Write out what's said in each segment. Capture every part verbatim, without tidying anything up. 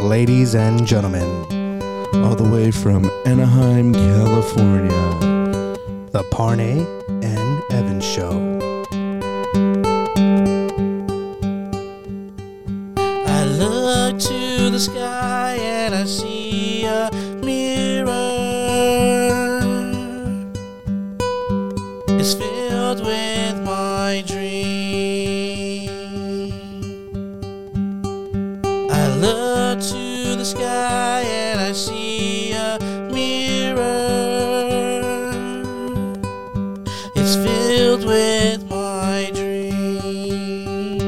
Ladies and gentlemen, all the way from Anaheim, California, the Parnay and Evans Show. I look to the sky and I see a mirror. It's filled with my dream. I look to the sky and I see a mirror. It's filled with my dream.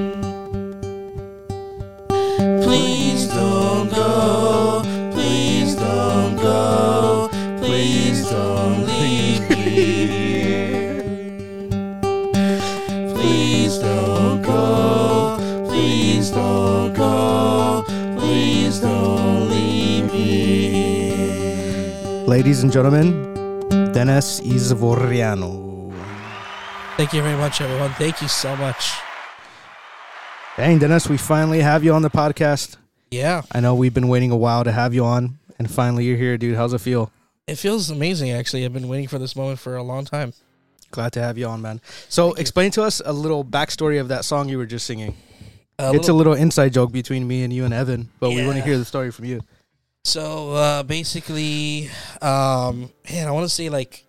Please don't go, please don't go, please don't leave me. Please don't go, please don't go, please don't leave me. Ladies and gentlemen, Dennis Izvoriano. Thank you very much, everyone. Thank you so much. Dang, Dennis, we finally have you on the podcast. Yeah, I know we've been waiting a while to have you on, and finally you're here, dude. How's it feel? it feels amazing, actually. I've been waiting for this moment for a long time. Glad to have you on, man. So explain to us a little backstory of that song you were just singing. A It's little- a little inside joke between me and you and Evan, but we want to Yeah. hear the story from you. So uh, basically, um, man, I want to say like,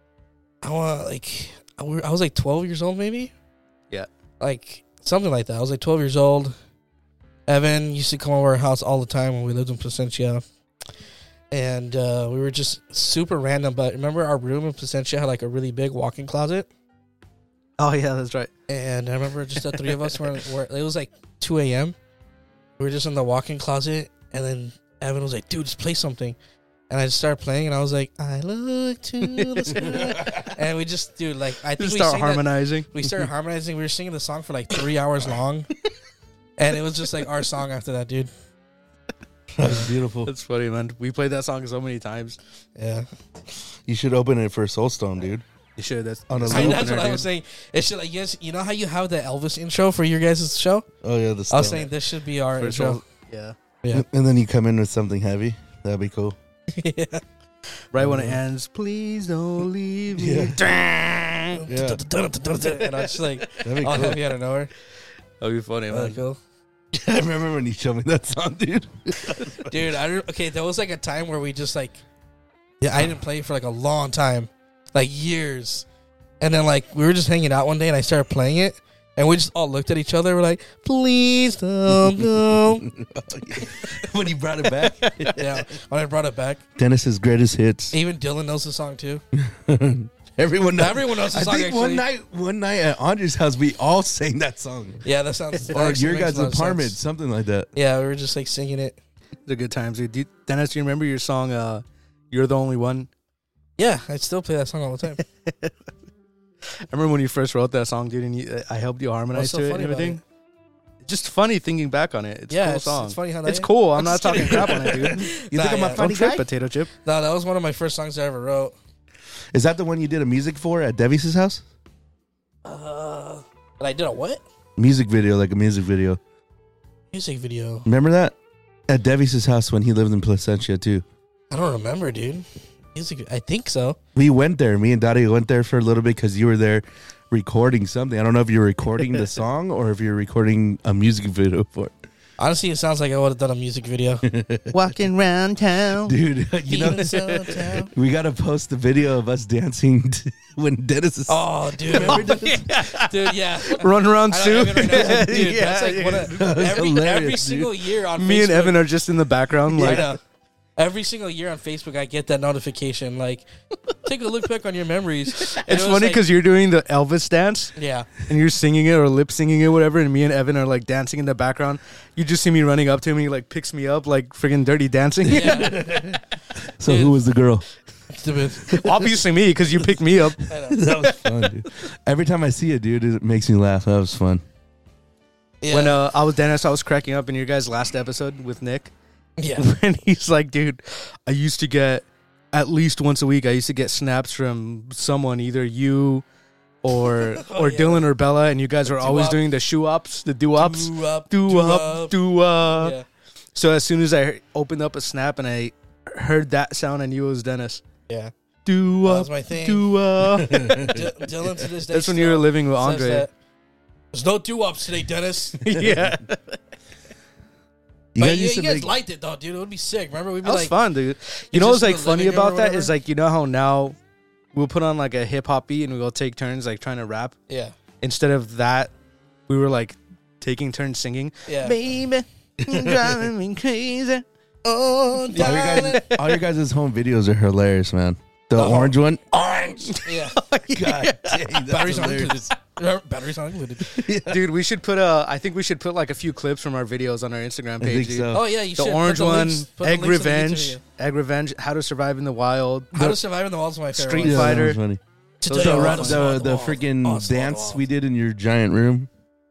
I want like, I wa- I was like twelve years old, maybe. Yeah. Like something like that. I was like twelve years old. Evan used to come over our house all the time when we lived in Placentia, and uh, we were just super random. But remember, our room in Placentia had like a really big walk-in closet, Oh, yeah, that's right. and I remember just the three of us were, were. It was like two a.m. We were just in the walk-in closet, and then Evan was like, dude, just play something. And I just started playing, and I was like, I look to the sky. And we just, dude, like, I think Just we start sang that- harmonizing. we started harmonizing. We were singing the song for like three hours long. And it was just like our song after that, dude. That's beautiful. That's funny, man. We played that song so many times. Yeah. You should open it for Soulstone, dude. You should. That's On a that's I, the that's opener, what I dude. was saying. It should, like, yes, you know how you have the Elvis intro for your guys' show? Oh yeah, the I was stone. saying this should be our For intro. Soul- Yeah. Yeah. And then you come in with something heavy. That'd be cool. Yeah. Right when it ends, please don't leave me. Yeah. Yeah. And I was just like, That'd be all cool. heavy out of nowhere. That'd be funny, Oh, man. cool. I remember when you showed me that song, dude. Dude, I don't, okay, there was like a time where we just like, yeah, I didn't play for like a long time, like years. And then like we were just hanging out one day and I started playing it and we just all looked at each other. We're like, please don't go. When he brought it back. Yeah, when I brought it back. Dennis's greatest hits. Even Dylan knows the song too. Everyone knows. Everyone knows the I song, think actually. one night, one night at Andre's house, we all sang that song. Yeah, that sounds. that Or actually your makes guys' a lot of apartment, sense. something like that. Yeah, we were just like singing it. The good times, dude. Do you- Dennis, do you remember your song, uh, You're the Only One? Yeah, I still play that song all the time. I remember when you first wrote that song, dude, and you, I helped you harmonize What's so to it funny and about everything. Just funny thinking back on it. It's Yeah, a cool it's- song. it's funny how that It's is. cool. I'm, I'm not just talking kidding. crap on it, dude. You Nah, think I'm yeah. a funny Don't trip, guy? potato chip. No, that was one of my first songs I ever wrote. Is that the one you did a music for at Devis' house? Uh, but I did a what? Music video, like a music video. Music video. Remember that? At Devis' house when he lived in Placentia, too. I don't remember, dude. Music. I think so. We went there. Me and Daddy went there for a little bit because you were there recording something. I don't know if you're recording the song or if you're recording a music video for it. Honestly, it sounds like I would have done a music video. Walking around town. Dude, you know, Feeling so down. we got to post the video of us dancing to, when Dennis is... Oh, dude. Remember that? Dude, yeah. Run around I soup. don't even know. Dude, Yeah, that's like one of, That was every, hilarious, every dude. single year on Me Facebook. and Evan are just in the background, I like, know. Every single year on Facebook, I get that notification. Like, take a look back on your memories. And it's it was funny like- because you're doing the Elvis dance yeah. and you're singing it or lip singing it, whatever, and me and Evan are like dancing in the background. You just see me running up to him and he like picks me up like friggin' Dirty Dancing. Yeah. So Dude. who was the girl? Stupid. Obviously me because you picked me up. I know. That was fun, dude. Every time I see it, dude, it makes me laugh. That was fun. Yeah. When uh, I was Dennis, I was cracking up in your guys' last episode with Nick. yeah. And he's like, dude, I used to get at least once a week. I used to get snaps from someone, either you or Oh, or yeah. Dylan or Bella, and you guys were always Do-wop. doing the shoe ups, the do ups, Do up. do up, do uh. Yeah. So as soon as I opened up a snap and I heard that sound, I knew it was Dennis. Yeah. Do That up, was my thing. do up. D- Dylan to this day. That's when you were still living with says Andre. that, There's no do-ups today, Dennis. Yeah, You But guys you, used you to guys make. liked it though, dude. It would be sick. Remember, we'd be that was like, fun, dude. it's You know what's just like the funny living room about or that whatever. is like you know how now we'll put on like a hip hop beat and we'll take turns like trying to rap. yeah, Instead of that, we were like taking turns singing. yeah. Baby, you're driving me crazy. Oh, All your, guys, darling. all your guys' home videos are hilarious, man. The Oh. orange one. Orange. Yeah. God dang, Batteries not included. Remember, batteries not included. Dude, we should put a. I think we should put like a few clips from our videos on our Instagram I page. think dude. so. Oh yeah, you The should. orange Put the one, links- put the Egg links in the YouTube Revenge, video. Egg Revenge, How to Survive in the Wild. How to survive in the wilds is my favorite. Street one. Yeah, that Fighter. was funny. To Those tell are you run- what, The on the walls. freaking Oh, it's on the dance walls. we did in your giant room.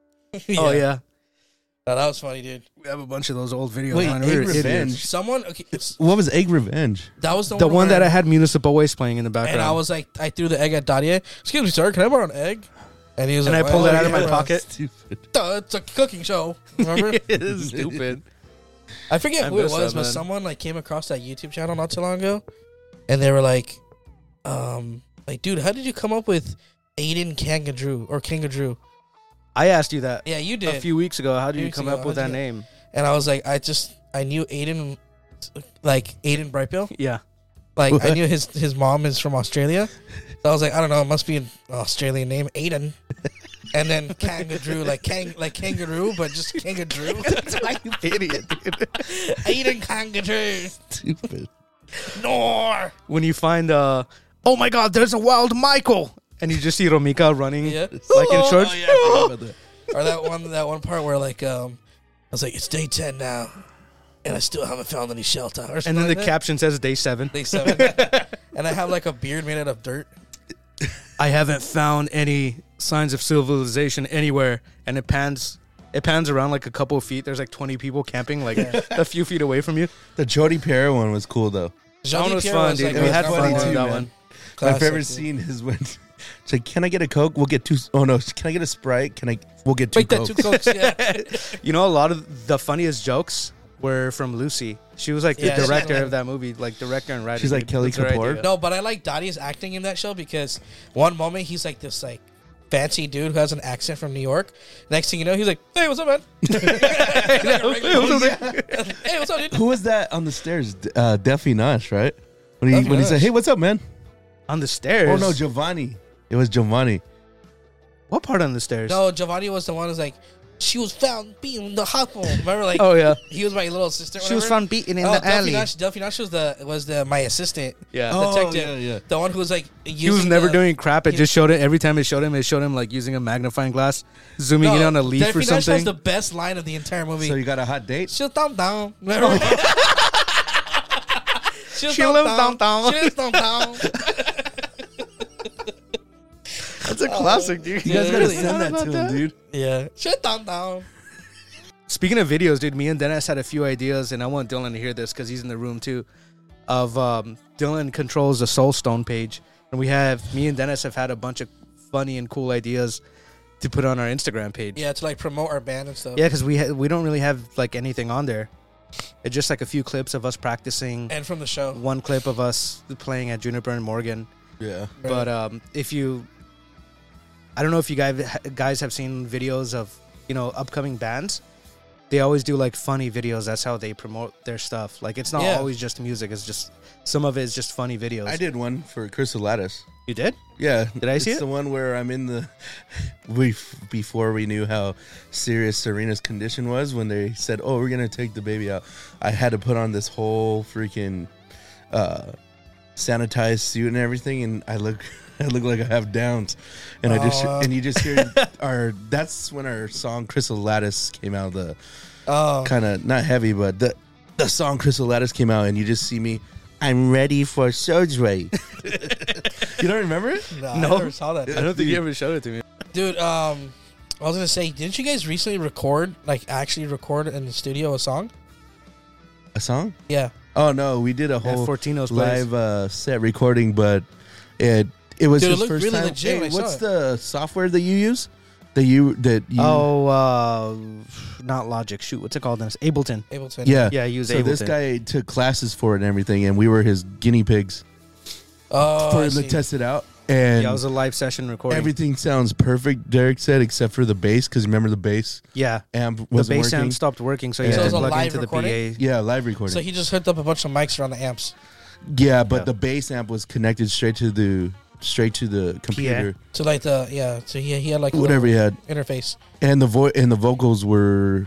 Oh yeah, No, that was funny, dude. we have a bunch of those old videos. Wait, man. Egg We were idiots. Revenge. Someone, okay, it's, What was Egg Revenge? that was the, The one where- that I had Municipal Waste playing in the background. and I was like, I threw the egg at Dadia. Excuse me, sir, can I borrow an egg? And he was And like, I pulled well, it out of yeah, my bro. pocket. Stupid. Duh, it's a cooking show. Remember? It is stupid. I forget I who it miss was, that, but man. someone like came across that YouTube channel not too long ago, and they were like, um, like, dude, how did you come up with Aiden Kangadrew or Kangadrew? I asked you that Yeah, you did. a few weeks ago. How did you Weeks come ago, up with how'd that you- name? And I was like, I just, I knew Aiden, like Aiden Brightbill. Yeah. Like I What? knew his his mom is from Australia, so I was like, I don't know, it must be an Australian name, Aiden. And then Kangaroo, like kang, like kangaroo, but just kangaroo. Idiot. Dude. Aiden Kangaroo. Stupid. Nor. When you find, uh, oh my God, there's a wild Michael, and you just see Romika running, Yeah. like in shorts. Oh, yeah, I forgot about that. Or that one, that one part where like, um, I was like, it's day ten now, and I still haven't found any shelter. Or And something then the like that. caption says day seven. Day seven. And I have like a beard made out of dirt. I haven't found any signs of civilization anywhere, and it pans. It pans around like a couple of feet. There's like twenty people camping, like a few feet away from you. The Jody Pierre one was cool though. That one was Jean-Pierre fun, was, dude. like, we was had number fun funny one. doing too, that man. one. My Classic, favorite dude. scene is when it's like, "Can I get a Coke? We'll get two. Oh no, can I get a Sprite? Can I? We'll get two Make that Cokes." two cokes. Yeah. You know, a lot of the funniest jokes were from Lucy. She was like Yeah, the she's director like- of that movie, like director and writer. She's like dude. Kelly That's her Kapoor? idea. No, but I like Dottie's acting in that show because one moment he's like this like fancy dude who has an accent from New York. Next thing you know, he's like, "Hey, what's up, man?" He's like a regular- Hey, what's up, dude? Who was that on the stairs? D- Uh, Duffy Nash, right? When he Duffy when he said, Nash. "Hey, what's up, man?" On the stairs. Oh no, Giovanni. It was Giovanni. What part on the stairs? No, Giovanni was the one who's like, she was found beaten in the hospital. Remember, like, Oh yeah. he was my little assistant. She was whatever. found beaten in oh, the Duffy alley. Nash, Duffy Nash was the was the my assistant, Yeah. Oh, detective. yeah, yeah. The one who was like, He was using never the- doing crap. It he- just showed it every time it showed him. It showed him like using a magnifying glass, zooming No, in on a leaf Duffy or Nash has something. the best line of the entire movie. So you got a hot date? She'll thumb down. Remember? She'll She'll thumb thumb down. She'll thumb down. That's a classic, dude. You guys Yeah, gotta really. send that to him, dude. Yeah. She'll thumb down. Speaking of videos, dude, me and Dennis had a few ideas, and I want Dylan to hear this because he's in the room too. Of um, Dylan controls the Soulstone page, and we have me and Dennis have had a bunch of funny and cool ideas to put on our Instagram page. Yeah, to like promote our band and stuff. Yeah, because we ha- we don't really have like anything on there. It's just like a few clips of us practicing. And from the show. One clip of us playing at Juniper and Morgan. Yeah. But um, if you, I don't know if you guys guys have seen videos of you know upcoming bands. They always do like funny videos. That's how they promote their stuff. Like it's not Yeah. always just music. It's just some of it is just funny videos. I did one for Crystal Lattice. You did? Yeah. Did I see it's it? the one where I'm in the we before we knew how serious Serena's condition was when they said, "Oh, we're gonna take the baby out." I had to put on this whole freaking uh, sanitized suit and everything, and I look I look like I have Downs, and I just Aw. and you just hear our that's when our song Crystal Lattice came out. The Oh. kind of not heavy, but the the song Crystal Lattice came out, and you just see me. I'm ready for surgery. You don't remember it? No, No. I never saw that. I don't think you ever showed it to me. Dude, um, I was gonna say, didn't you guys recently record, like, actually record in the studio a song? A song? Yeah. Oh no, we did a At whole Fortino's place. live uh, set recording, but it it was Dude, it his looked first really time. legit when Hey, I saw what's it. the software that you use? That you that you. Oh, uh, not Logic. Shoot, what's it called? Dennis? Ableton. Ableton. yeah. Yeah, use So Ableton. this guy took classes for it and everything, and we were his guinea pigs Oh, for I him to see. test it out. And Yeah, it was a live session recording. everything sounds perfect. Derek said, except for the bass, because remember the bass yeah, amp the wasn't bass working. amp stopped working, so you Yeah. had So to it was a plug live into the recording? P A. Yeah, live recording. So he just hooked up a bunch of mics around the amps. yeah, but Yeah. the bass amp was connected straight to the straight to the computer, So like the yeah. So he he had like a whatever he little had, interface. and the vo- and the vocals were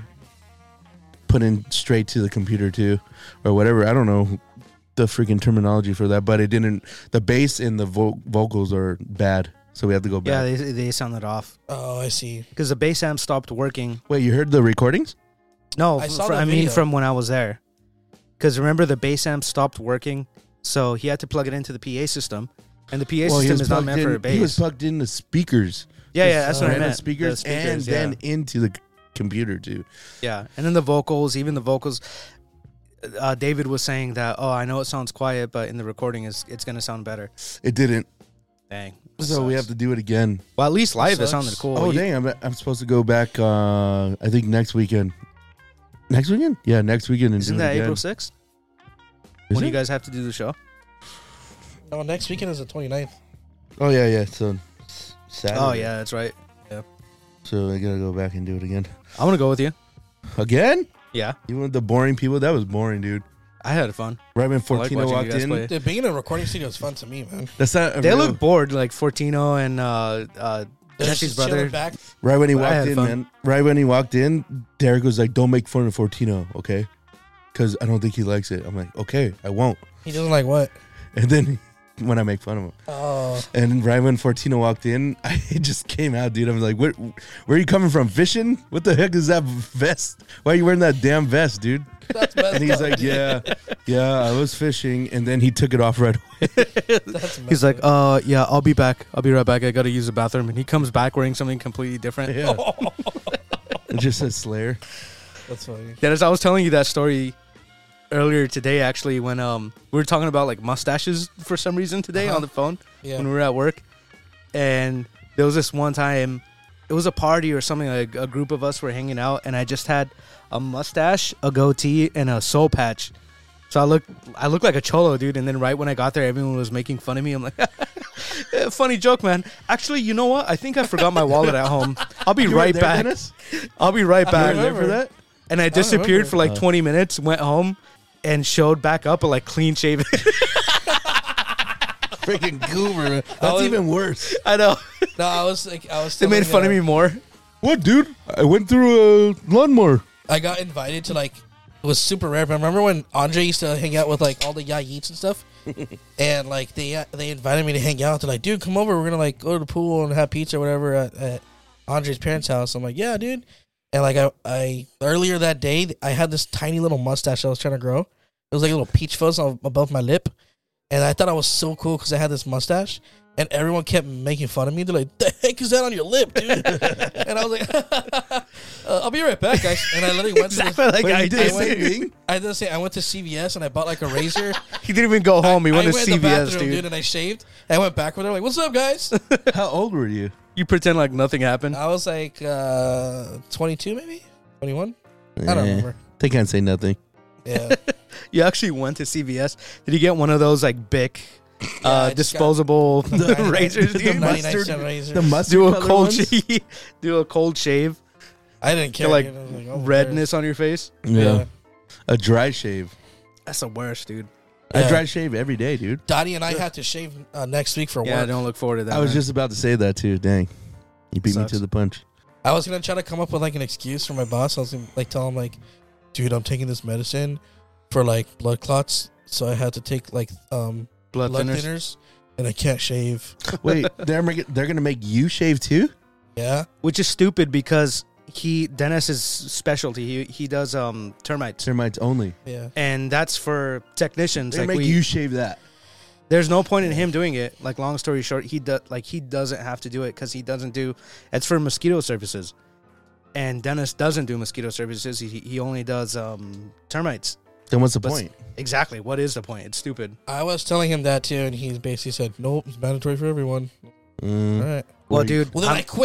put in straight to the computer too, or whatever. I don't know the freaking terminology for that, but it didn't. The bass and the vo- vocals are bad, so we have to go Yeah, back. they they sounded off Oh, I see. because the bass amp stopped working. Wait, you heard the recordings? No, I f- saw fr- the I mean video. from when I was there. Because remember, the bass amp stopped working, so he had to plug it into the P A system, and the P A Well, he system was is not plugged meant in. for a bass. He was plugged in the speakers. yeah, yeah, that's uh, what I random meant. Speakers, The and speakers, then yeah. into the c- computer too. Yeah, and then the vocals, even the vocals. Uh, David was saying that, oh, I know it sounds quiet, but in the recording, is it's going to sound better. It didn't, Dang. so we have to do it again. Well, at least live, it Sucks. sounded cool. Oh You- dang! I'm I'm supposed to go back. Uh, I think next weekend. Next weekend? Yeah, next weekend. And Isn't do it that again. April sixth? Is When do it? you guys have to do the show? No, next weekend is the twenty-ninth. Oh yeah, yeah. So s- Saturday. Oh, yeah, that's right. So I gotta go back and do it again. I'm going to go with you. Again? Yeah, Even with the boring people, that was boring, dude. I had fun. Right when I like Fortino watching you walked guys in, play. Dude, being in a recording studio is fun to me, man. that's not. A They real- look bored, like Fortino and uh, uh, They're Jesse's just brother. chilling back. Right when he I walked had in, fun. man. Right when he walked in, Derek was like, "Don't make fun of Fortino, okay? Because I don't think he likes it." I'm like, "Okay, I won't." He doesn't like what? And then when I make fun of him, Oh, and right when Fortino walked in, I it just came out, dude. I was like, "Where, where are you coming from? Fishing? What the heck is that vest? Why are you wearing that damn vest, dude?" that's messed And he's up, like, dude. "Yeah, yeah, I was fishing." And then he took it off right away. That's messed He's like, up. uh, yeah, I'll be back. I'll be right back. I got to use the bathroom. And he comes back wearing something completely different. Yeah, it just says Slayer. That's funny. Dennis, I was telling you that story earlier today, actually, when um we were talking about like mustaches for some reason today Uh-huh. on the phone Yeah. when we were at work. And there was this one time, it was a party or something, like a group of us were hanging out, and I just had a mustache, a goatee, and a soul patch. So I look, I look like a cholo, dude. And then right when I got there, everyone was making fun of me. I'm like, "Yeah, funny joke, man. Actually, you know what? I think I forgot my wallet at home. I'll be You were right there, back. Dennis? I'll be right I back." You were there for remember. that? And I don't disappeared remember. for like Oh. twenty minutes, went home, and showed back up, but like clean shaven. Freaking goober. That's was- even worse. I know. No, I was like, I was. They made telling, fun uh, of me more. What, dude? I went through a lawnmower. I got invited to like, it was super rare. But remember when Andre used to hang out with like all the Yayites and stuff, and like they uh, they invited me to hang out. They're like, dude, come over. We're gonna like go to the pool and have pizza or whatever at, at Andre's parents' house. I'm like, yeah, dude. And like I, I earlier that day, I had this tiny little mustache I was trying to grow. It was like a little peach fuzz on, above my lip, and I thought I was so cool because I had this mustache. And everyone kept making fun of me. They're like, "The heck is that on your lip, dude?" And I was like, uh, "I'll be right back, guys." And I literally went to. Exactly The, like Wait, I you did did. the same thing? I did say I went to C V S and I bought like a razor. He didn't even go home. He I, went I to went C in V the S, bathroom, dude. dude, and I shaved. I went back with her, like, "What's up, guys?" How old were you? You pretend like nothing happened. I was like uh, twenty-two, maybe twenty-one. I don't Eh, remember. They can't say nothing. Yeah, You actually went to C V S. Did you get one of those like Bic I uh, just disposable razors, the dude? ninety-nine mustard- cent razor. The mustard Do a color cold ones? shave. Do a cold shave. I didn't care. Get like dude. I was like, oh, redness on your face. Yeah. Yeah. A dry shave. That's the worst, dude. I Yeah. dry shave every day, dude. Dottie and I had to shave uh, next week for Yeah, I work. don't look forward to that. I was man. just about to say that too. Dang. You beat Sucks. me to the punch. I was gonna try to come up with like an excuse for my boss. I was gonna like tell him like, dude, I'm taking this medicine for like blood clots, so I had to take like um blood, blood thinners. thinners, and I can't shave. Wait, they're making, they're gonna make you shave too? Yeah, Which is stupid because he Dennis's specialty. He he does um termites, Termites only. yeah. and that's for technicians. They Like make we, you shave that. there's no point in him doing it. Like long story short, he does like he doesn't have to do it because he doesn't do. It's for mosquito services, and Dennis doesn't do mosquito services. He he only does um termites. Then what's the But- point? Exactly. What is the point? It's stupid. I was telling him that too, and he basically said, "Nope, it's mandatory for everyone." Mm. All right. Well, Wait. dude, Well, then I'm, I quit.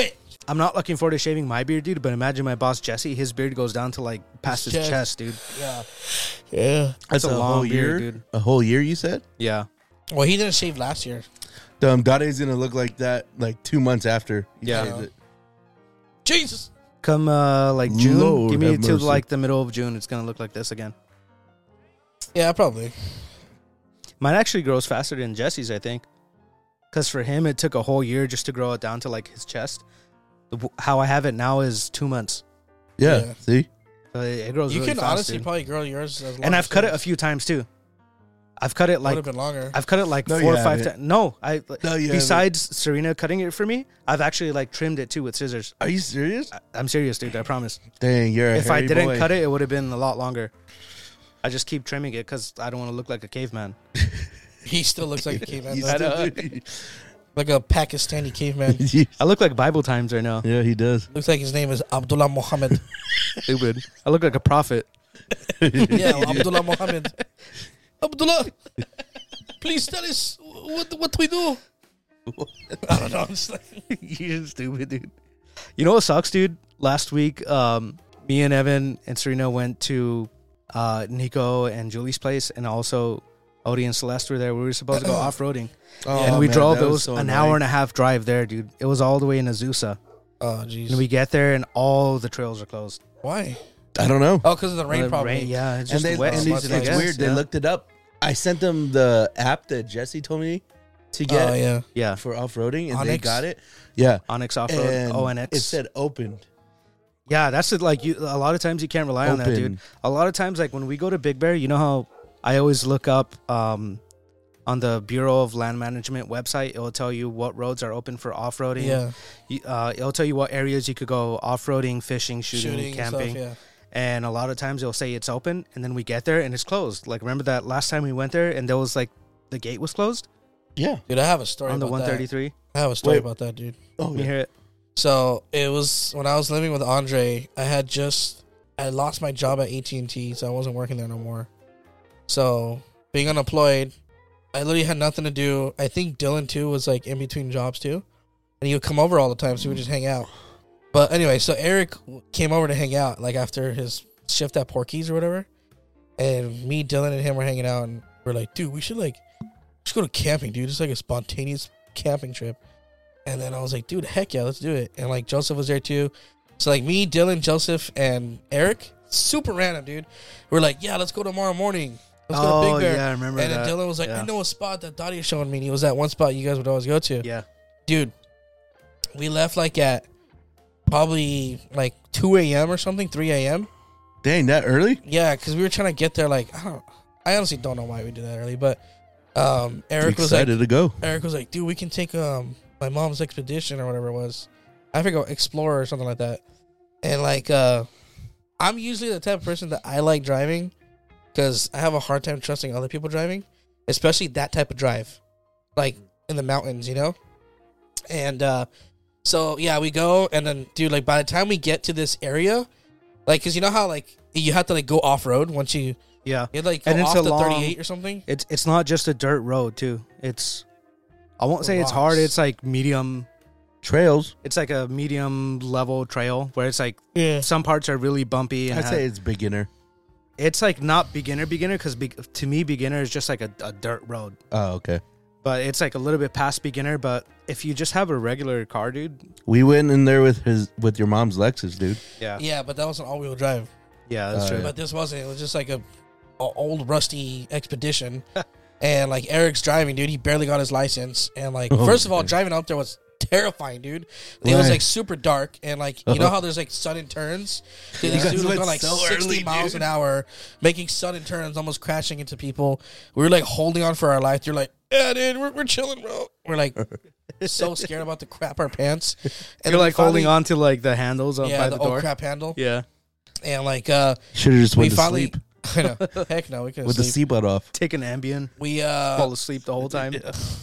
I'm not looking forward to shaving my beard, dude. But imagine my boss Jesse. His beard goes down to like past his, His chest. chest. dude. Yeah. Yeah. That's a, long whole beard, year, dude. A whole year, you said? Yeah. Well, he didn't shave last year. Um, Dade's gonna look like that like two months after. he Yeah. shaved it. Jesus. Come uh like June, Lord give me have to mercy. like the middle of June. It's gonna look like this again. Yeah, probably. Mine actually grows faster than Jesse's, I think. Because for him, it took a whole year just to grow it down to like his chest. The- How I have it now is two months. Yeah, Yeah. see? So it, it grows You really can fast, honestly dude. probably grow yours as long And as I've cut it a yours. few times too. I've cut it Would like have been longer. I've cut it like No, four you or five haven't. times. No, I No, you besides Serena cutting it for me, I've actually like trimmed it too with scissors. Are you serious? I, I'm serious, dude. I promise. Dang, you're a If I hairy didn't boy. cut it, it would have been a lot longer. I just keep trimming it because I don't want to look like a caveman. He still looks like a caveman. He's though. still- Like a Pakistani caveman. I look like Bible times right now. yeah, he does. Looks like his name is Abdullah Muhammad. Stupid. I look like a prophet. Yeah, Abdullah Muhammad. Abdullah, please tell us what what we do. I don't know. I'm just like, You're stupid, dude. You know what sucks, dude? Last week, um, me and Evan and Serena went to uh, Nico and Julie's place, and also Odie and Celeste were there. We were supposed to go off roading, Oh, and we man, drove. that It was so an annoying. hour and a half drive there, dude. It was all the way in Azusa, oh jeez. and we get there, and all the trails are closed. Why? I don't know. Oh, because of the rain, Uh, probably. rain- yeah, it's and just they, wet and season, it's, I it's guess. weird. They Yeah. looked it up. I sent them the app that Jesse told me to get Oh yeah. Yeah, for off roading, and they Onyx? got it. Yeah, Onyx off road, and O N X. it said opened. Yeah, that's it. Like you, a lot of times you can't rely on that, dude. Open. A lot of times, like when we go to Big Bear, you know how I always look up um, on the Bureau of Land Management website. It will tell you what roads are open for off roading. Yeah. You- Uh, it'll tell you what areas you could go off roading, fishing, shooting, Shooting camping. and stuff. And a lot of times it'll say it's open, and then we get there and it's closed. Like remember that last time we went there and there was like the gate was closed Yeah. Yeah. Dude, I have a story on the about one that. thirty-three. I have a story Wait. about that, dude. Oh, You yeah. hear it? So it was when I was living with Andre. I had just I lost my job at A T and T, so I wasn't working there no more. So being unemployed, I literally had nothing to do. I think Dylan too was like in between jobs too, and he would come over all the time, so we would just hang out. But anyway, so Eric came over to hang out like after his shift at Porky's or whatever, and me, Dylan, and him were hanging out, and we're like, dude, we should like just go to camping, dude. It's like a spontaneous camping trip. And then I was like, dude, heck yeah, let's do it. And like Joseph was there too. So like me, Dylan, Joseph, and Eric, super random, dude. We're like, yeah, let's go tomorrow morning. Let's go to Oh Big Bear. yeah, I remember And that. then Dylan was like, Yeah. I know a spot that Dottie showed me. And he was at one spot you guys would always go to. Yeah, Dude, we left like at probably like two a.m. or something, three a.m. Dang, that early? Yeah, because we were trying to get there like, I don't I honestly don't know why we did that early. But um, Eric was like, Excited to go. Eric was like, dude, we can take um my mom's expedition or whatever it was. I forget, Explorer or something like that. And like, uh, I'm usually the type of person that I like driving because I have a hard time trusting other people driving, especially that type of drive, like in the mountains, you know. And uh, so yeah, we go, and then dude, like by the time we get to this area, like, cause you know how like you have to like go off road once you yeah. you like go And it's off a the long- thirty-eight or something. It's it's not just a dirt road too. It's I won't say it's Rocks. hard. It's like medium. Trails. It's like a medium level trail where it's like Yeah. some parts are really bumpy and I'd have- say it's beginner. it's like not beginner beginner because be, to me beginner is just like a, a dirt road, Oh, okay. but it's like a little bit past beginner. But if you just have a regular car, dude, We went in there with his with your mom's Lexus, dude. yeah, Yeah, but that was an all-wheel drive. yeah, that's Uh, true. yeah. But this wasn't. It was just like a, a old rusty expedition. And like Eric's driving, dude. He barely got his license. And like, Oh, first of all, okay. driving up there was terrifying, dude. It was Why? like super dark, and like you know how there's like sudden turns. Dude, You this guys dude was went going like so sixty early, miles dude. an hour, making sudden turns, almost crashing into people. We were like holding on for our life. You're like, yeah, dude, we're we're chilling, bro. We're like so scared about to crap our pants. And You're then we like holding finally- on to like the handles up yeah, by the, the, old door. crap handle. Yeah, And like, uh, Should have just we went to finally. sleep I know. Heck no, we couldn't with the sleep. seatbelt off. take an Ambien, We uh, fall asleep the whole time.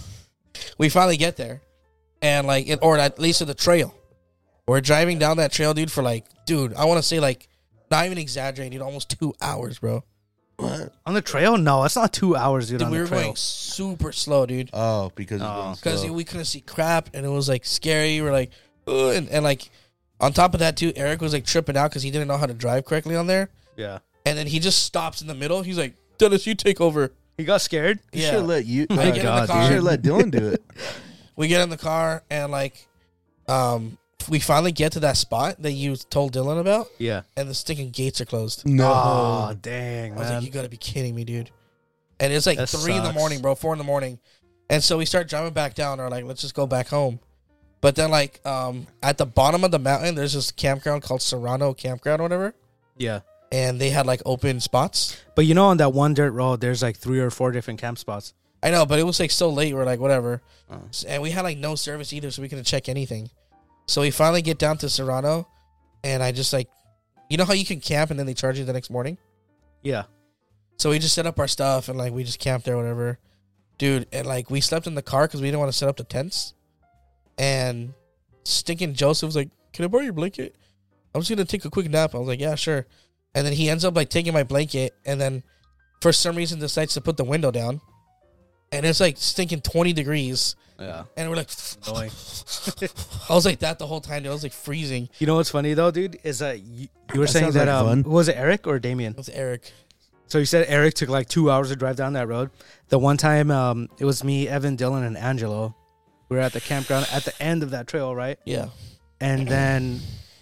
we finally get there, and like, it, or at least to the trail. We're driving down that trail, dude, for like, dude, I want to say like, not even exaggerating, dude, almost two hours, bro. What? On the trail, no, it's not two hours, dude. Dude, on we the were trail. going super slow, dude, Oh, because Oh. oh. because we couldn't see crap, and it was like scary. We're like, uh, and, and like on top of that too, Eric was like tripping out because he didn't know how to drive correctly on there. Yeah. And then he just stops in the middle. He's like, Dennis, you take over. He got scared. You Yeah. should have let you. I uh, get in God, the you car. should have let Dylan do it. We get in the car and like, um, we finally get to that spot that you told Dylan about, Yeah. and the stinking gates are closed. No. Oh, dang, I was man. like, you gotta be kidding me, dude. And it's like That three in the sucks. morning, bro, four in the morning. And so we start driving back down, or like, let's just go back home. But then, like, um, at the bottom of the mountain, there's this campground called Serrano Campground or whatever. Yeah. And they had like open spots. But you know, on that one dirt road, there's like three or four different camp spots. I know, but it was like so late. We're like, whatever. Oh. S- And we had like no service either, so we couldn't check anything. So we finally get down to Serrano, and I just like, you know how you can camp and then they charge you the next morning? Yeah. So we just set up our stuff and like we just camped there, whatever. Dude, and like we slept in the car because we didn't want to set up the tents. And stinking Joseph was like, can I borrow your blanket? I'm just going to take a quick nap. I was like, yeah, sure. And then he ends up like taking my blanket and then for some reason decides to put the window down. And it's like stinking twenty degrees. Yeah. And we're like, Annoying. I was like that the whole time, dude. I was like freezing. You know what's funny though, dude, is that you, you were That saying sounds that like um, fun. was it Eric or Damien? It was Eric. So you said Eric took like two hours to drive down that road. The one time, um, it was me, Evan, Dylan, and Angelo. We were at the campground at the end of that trail, right? Yeah. And then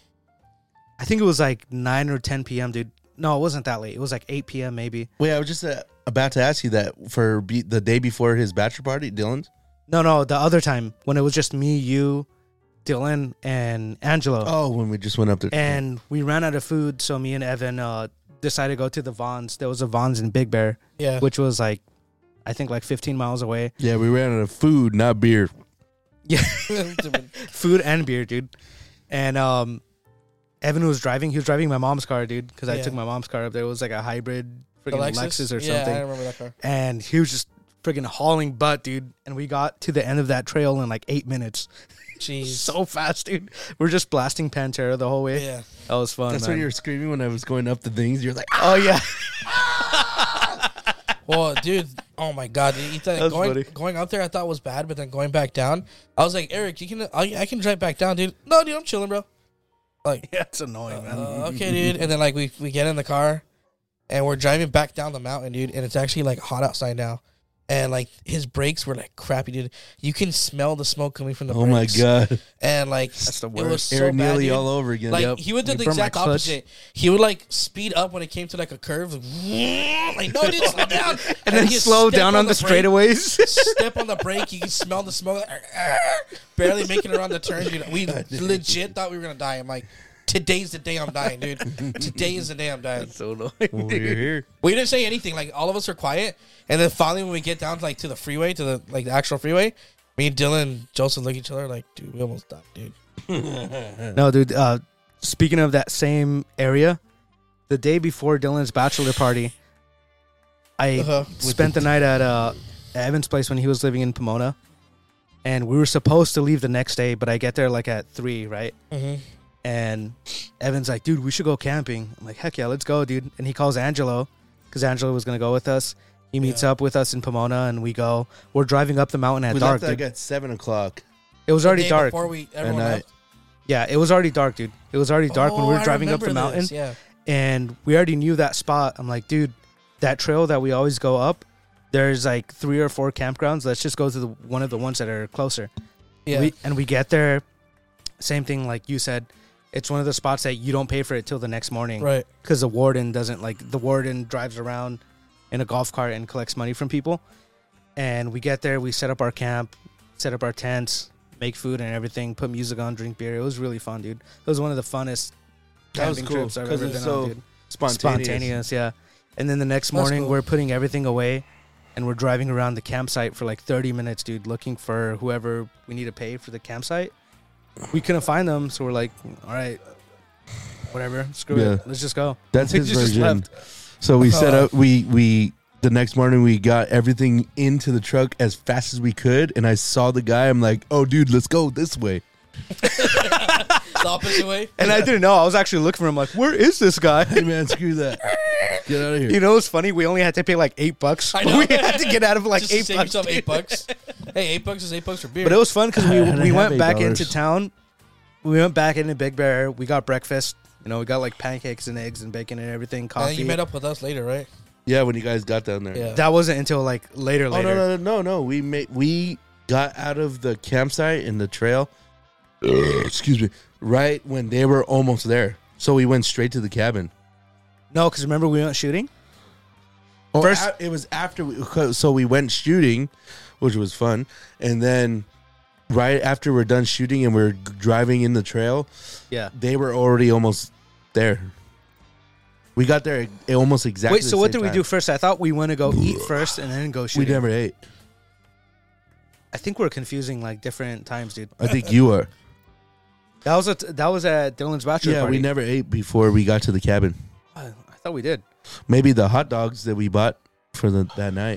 I think it was like nine or ten p.m., dude. No, it wasn't that late. It was like eight p.m. maybe. Wait, I was just uh, about to ask you that for be- the day before his bachelor party, Dylan's. No, no, the other time when it was just me, you, Dylan, and Angelo. Oh, when we just went up there. And we ran out of food, so me and Evan uh, decided to go to the Vons. There was a Vons in Big Bear, Yeah. which was like, I think like fifteen miles away. Yeah, we ran out of food, not beer. Yeah, food and beer, dude. And um, Evan was driving. He was driving my mom's car, dude, because I Yeah. took my mom's car up there. It was like a hybrid The freaking Lexus? or yeah, something. I remember that car. And he was just freaking hauling butt, dude. And we got to the end of that trail in like eight minutes. Jeez. So fast, dude. We're just blasting Pantera the whole way. Yeah. That was fun, That's man. what you were screaming when I was going up the things. You're like, Oh, yeah. Well, dude, oh my god, dude, you thought That's going funny. going up there I thought was bad, but then going back down, I was like, Eric, you can I, I can drive back down, dude. No, dude, I'm chilling, bro. Like, Yeah, it's annoying, man. uh, okay, dude. And then like we we get in the car, and we're driving back down the mountain, dude, and it's actually like hot outside now, and like his brakes were like crappy, dude. You can smell the smoke coming from the oh my brakes. god, And like That's the it was worst. so Aaron bad, Neely dude. all over again. Like Yep. he would do You the burned my exact clutch. opposite. He would like speed up when it came to like a curve, like, like no, dude, slow down, And then he'd slow step down on the, brake, straightaways. Step on the brake, you can smell the smoke, barely making it around the turn, dude. We legit thought we were gonna die. I'm like, today's the day I'm dying, dude. Today is the day I'm dying. so annoying, Well, dude. you're here. We didn't say anything. Like all of us were quiet, and then finally when we get down to like to the freeway, to the like the actual freeway, me and Dylan and Joseph look at each other like, dude, we almost died, dude. No, dude. Uh, speaking of that same area, the day before Dylan's bachelor party, I Uh-huh. spent the night at uh, Evan's place when he was living in Pomona, and we were supposed to leave the next day, but I get there like at three, right? Mm-hmm. And Evan's like, dude, we should go camping. I'm like, heck yeah, let's go, dude. And he calls Angelo because Angelo was gonna go with us. He meets Yeah. up with us in Pomona, and we go. We're driving up the mountain at We dark. left like Dude. at seven o'clock. It was already dark. Before we everyone night. left. Yeah, it was already dark, dude. It was already dark when we Oh, were I driving up the remember mountain. this, Yeah. And we already knew that spot. I'm like, dude, that trail that we always go up, there's like three or four campgrounds. Let's just go to the, one of the ones that are closer. Yeah. We, and we get there, same thing like you said. It's one of the spots that you don't pay for it till the next morning. right. Because the warden doesn't, like, the warden drives around in a golf cart and collects money from people. And we get there, we set up our camp, set up our tents, make food and everything, put music on, drink beer. It was really fun, dude. It was one of the funnest That was camping cool, trips I've 'cause ever it's been so on, dude. Spontaneous. Spontaneous, yeah. And then the next That's morning, cool. we're putting everything away, and we're driving around the campsite for like thirty minutes, dude, looking for whoever we need to pay for the campsite. We couldn't find them, so we're like, all right, whatever, screw Yeah. it, let's just go. That's We his just version. left. So we set Uh, up. We we the next morning we got everything into the truck as fast as we could, and I saw the guy. I'm like, oh, dude, let's go this way. The opposite way. And I didn't know. I was actually looking for him, like, where is this guy? Hey man, screw that. Get out of here. You know, it's funny. We only had to pay like eight bucks. I know. We had to get out of like Just eight save bucks. yourself dude. eight bucks. Hey, eight bucks is eight bucks for beer. But it was fun because we I didn't we have went eight back dollars. into town, we went back into Big Bear. We got breakfast. You know, we got like pancakes and eggs and bacon and everything. Coffee. And you met up with us later, right? Yeah, when you guys got down there. Yeah. That wasn't until like later. Oh Later. no, no, no, no, no. We made we got out of the campsite in the trail. Excuse me. Right when they were almost there, so we went straight to the cabin. No, because remember we went shooting. Oh, First- a- it was after we, so we went shooting, which was fun, and then right after we're done shooting and we're g- driving in the trail, Yeah. they were already almost there. We got there e- almost exactly. Wait. So the what same did we time. do first? I thought we went to go eat first and then go We shooting. never ate. I think we're confusing like different times, dude. I think you are. That was at that was at Dylan's bachelor Yeah, party. we never ate before we got to the cabin. I, I thought we did. Maybe the hot dogs that we bought for the that night.